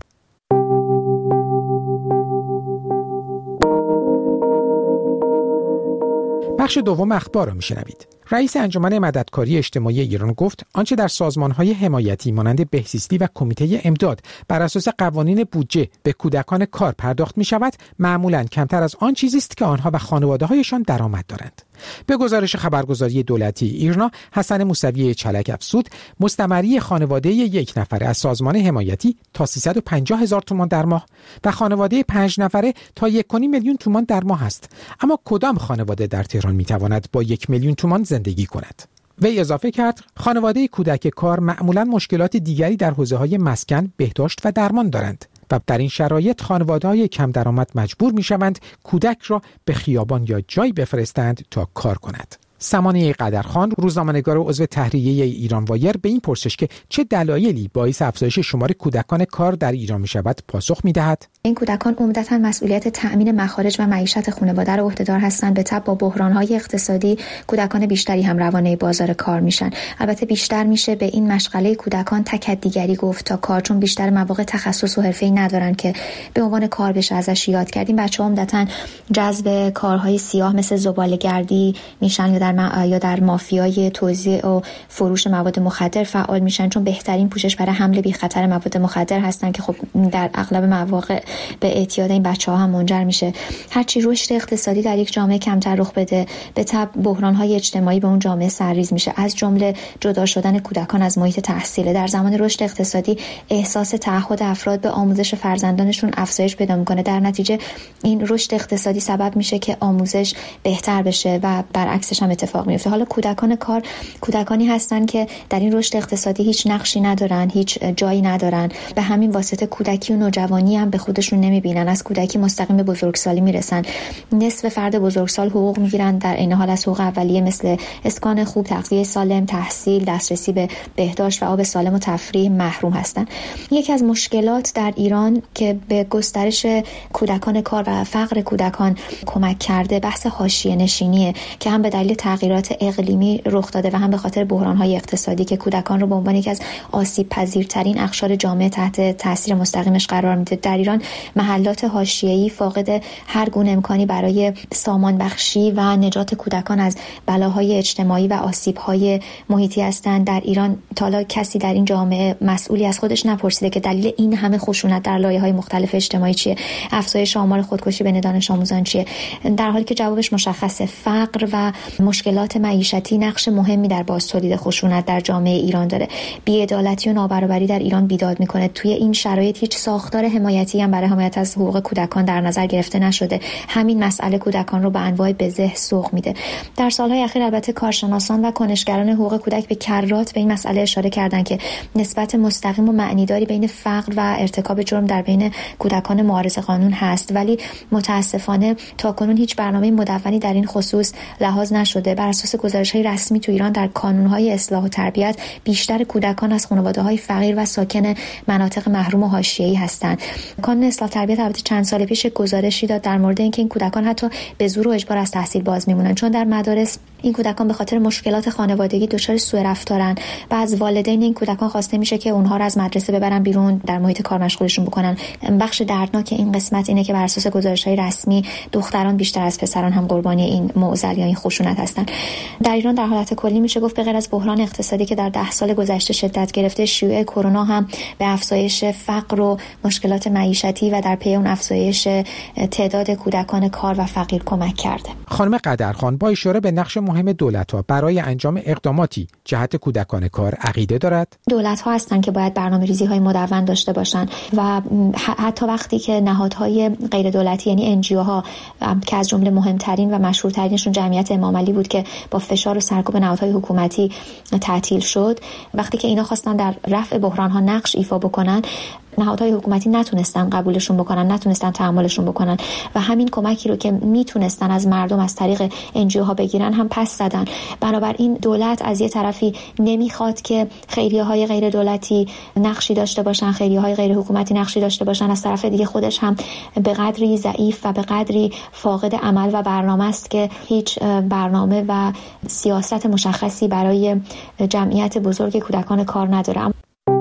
بخش دوم اخبار رو میشنوید. رئیس انجمن مددکاری اجتماعی ایران گفت آنچه در سازمان‌های حمایتی مانند بهزیستی و کمیته امداد بر اساس قوانین بودجه به کودکان کار پرداخت می‌شود معمولاً کمتر از آن چیزی است که آنها و خانواده‌هایشان درآمد دارند. به گزارش خبرگزاری دولتی ایرنا، حسن موسوی چلک افزود مستمری خانواده یک نفره از سازمان حمایتی تا 350,000 تومان در ماه و خانواده 5 نفره تا 1.5 میلیون تومان در ماه است. اما کدام خانواده در تهران میتواند با 1 میلیون تومان زندگی کند؟ وی اضافه کرد خانواده کودک کار معمولاً مشکلات دیگری در حوزه‌های مسکن، بهداشت و درمان دارند و در این شرایط خانواده‌های کم درآمد مجبور می‌شوند کودک را به خیابان یا جایی بفرستند تا کار کند. سمانه قدرخان، روزنامه‌نگار و عضو تحریریه ایران وایر، به این پرسش که چه دلایلی باعث افزایش شمار کودکان کار در ایران می‌شود پاسخ می‌دهد. این کودکان عمدتاً مسئولیت تأمین مخارج و معیشت خانواده را عهده‌دار هستند. به تبع با بحران‌های اقتصادی کودکان بیشتری هم روانه بازار کار میشن. البته بیشتر میشه به این مشغله کودکان تکدیگری گفت تا کار، چون بیشتر مواقع تخصص و حرفه‌ای ندارن که به عنوان کار بشه ازش یاد کردیم. بچه‌ها عمدتاً جذب کارهای سیاه مثل زباله‌گردی میشن یا در مافیای توزیع و فروش مواد مخدر فعال میشن، چون بهترین پوشش برای حمل بی خطر مواد مخدر هستن که خب در اغلب مواقع به اعتیاد این بچه‌ها هم منجر میشه. هرچی رشد اقتصادی در یک جامعه کمتر رخ بده، به تبع بحران‌های اجتماعی به اون جامعه سرریز میشه، از جمله جدا شدن کودکان از محیط تحصیل. در زمان رشد اقتصادی احساس تعهد افراد به آموزش فرزندانشون افزایش پیدا میکنه. در نتیجه این رشد اقتصادی سبب میشه که آموزش بهتر بشه و برعکسش هم اتفاق میفته. حالا کودکان کار کودکانی هستن که در این رشد اقتصادی هیچ نقشی ندارن، هیچ جایی ندارن، به همین واسطه کودکی و نوجوانی هم به خودشون نمیبینن، از کودکی مستقیم به بزرگسالی میرسن. نصف فرد بزرگسال حقوق میگیرن در عین حال از حقوق اولیه مثل اسکان خوب، تغذیه سالم، تحصیل، دسترسی به بهداشت و آب سالم و تفریح محروم هستن. یکی از مشکلات در ایران که به گسترش کودکان کار و فقر کودکان کمک کرده بحث حاشیه نشینیه که هم به دلیل تغییرات اقلیمی رخ داده و هم به خاطر بحران‌های اقتصادی که کودکان رو به عنوان یکی از آسیب‌پذیرترین اقشار جامعه تحت تاثیر مستقیمش قرار میده. در ایران محلات حاشیه‌ای فاقد هر گونه امکانی برای سامان بخشی و نجات کودکان از بلاهای اجتماعی و آسیب‌های محیطی هستند. در ایران تا کسی در این جامعه مسئولی از خودش نپرسیده که دلیل این همه خشونت در لایه‌های مختلف اجتماعی چیه، افزایش آمار خودکشی بین دانش آموزان چیه، در حالی که جوابش مشخصه. فقر و مشکلات معیشتی نقش مهمی در بازتولید خشونت در جامعه ایران داره. بی‌عدالتی و نابرابری در ایران بیداد میکنه. توی این شرایط هیچ ساختار حمایتی هم برای حمایت از حقوق کودکان در نظر گرفته نشده. همین مسئله کودکان رو به انواع بزه سوق میده. در سالهای اخیر البته کارشناسان و کنشگران حقوق کودک به کرات به این مسئله اشاره کردن که نسبت مستقیم و معنیداری بین فقر و ارتکاب جرم در بین کودکان معارض قانون هست، ولی متاسفانه تاکنون هیچ برنامه مدونی در این خصوص لحاظ نشده. بر اساس گزارش‌های رسمی تو ایران در کانون‌های اصلاح و تربیت بیشتر کودکان از خانواده‌های فقیر و ساکن مناطق محروم و حاشیه‌ای هستند. کانون اصلاح و تربیت البته چند سال پیش گزارشی داد در مورد اینکه این کودکان حتی به زور و اجبار از تحصیل باز میمونن، چون در مدارس این کودکان به خاطر مشکلات خانوادگی دچار سوء رفتارن و از والدین این کودکان خواسته میشه که اونها رو از مدرسه ببرن بیرون، در محیط کار مشغولشون بکنن. بخش دردناک این قسمت اینه که بر اساس گزارش‌های رسمی دختران بیشتر از پسران هم قربانی این معضل یا این خشونت هستن. در ایران در حالت کلی میشه گفت به غیر از بحران اقتصادی که در 10 سال گذشته شدت گرفته، شیوع کرونا هم به افزایش فقر و مشکلات معیشتی و در پی اون افزایش تعداد کودکان کار و فقیر کمک کرده. خانم قدرخان با اشاره به نقش مهم دولت‌ها برای انجام اقداماتی جهت کودکان کار عقیده دارد؟ دولت‌ها هستن که باید برنامه‌ریزی‌های مدون داشته باشن و حتی وقتی که نهادهای غیر دولتی یعنی NGO‌ها که از جمله مهمترین و مشهورترینشون جمعیت امام علی بود که با فشار و سرکوب نهادهای حکومتی تعطیل شد، وقتی که اینا خواستن در رفع بحران‌ها نقش ایفا بکنن، نهادهای حکومتی نتونستن قبولشون بکنن، نتونستن تحملشون بکنن و همین کمکی رو که میتونستن از مردم از طریق NGO‌ها بگیرن هم پس زدن. بنابراین دولت از یه طرفی نمیخواد که خیریه‌های غیر دولتی نقشی داشته باشن، خیریه‌های غیر حکومتی نقشی داشته باشن، از طرف دیگه خودش هم به قدری ضعیف و به قدری فاقد عمل و برنامه است که هیچ برنامه و سیاست مشخصی برای جمعیت بزرگ کودکان کار نداره.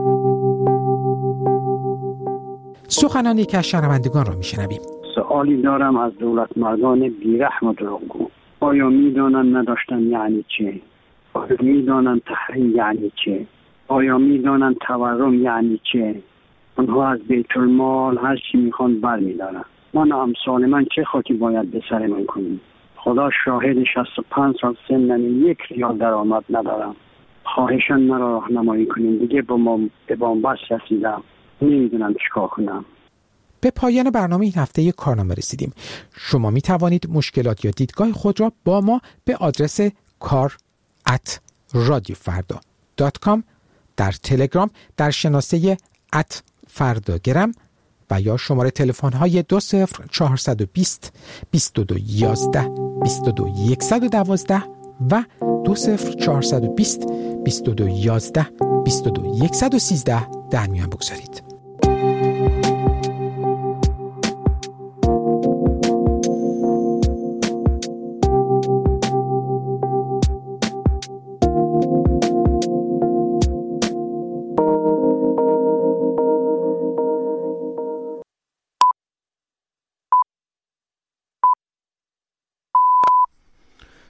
سخنان یکی از شنوندگان را میشنویم. سوالی دارم از دولت مردان بیرحم و دروغگو. آیا میدانند نداشتن یعنی چه؟ آیا میدانند تحریم یعنی چه؟ آیا میدانند تورم یعنی چه؟ آنها از بیت المال هر چی میخوان برمیدارن. من امثال من چه خاکی باید به سر من کنیم؟ خدا شاهد 65 سال سنم، 1 ریال درآمد ندارم. خواهشاً مرا راهنمایی کنین، دیگه به بنبست رسیدم، نمیدونم چیکار کنم. به پایان برنامه این هفته کارنامه رسیدیم. شما می توانید مشکلات یا دیدگاه خود را با ما به آدرس kar@radiofarda.com، در تلگرام در شناسه @فرداگرم و یا شماره تلفن های 20420 2211 22112 و 20420 2211 22113 در میان بگذارید.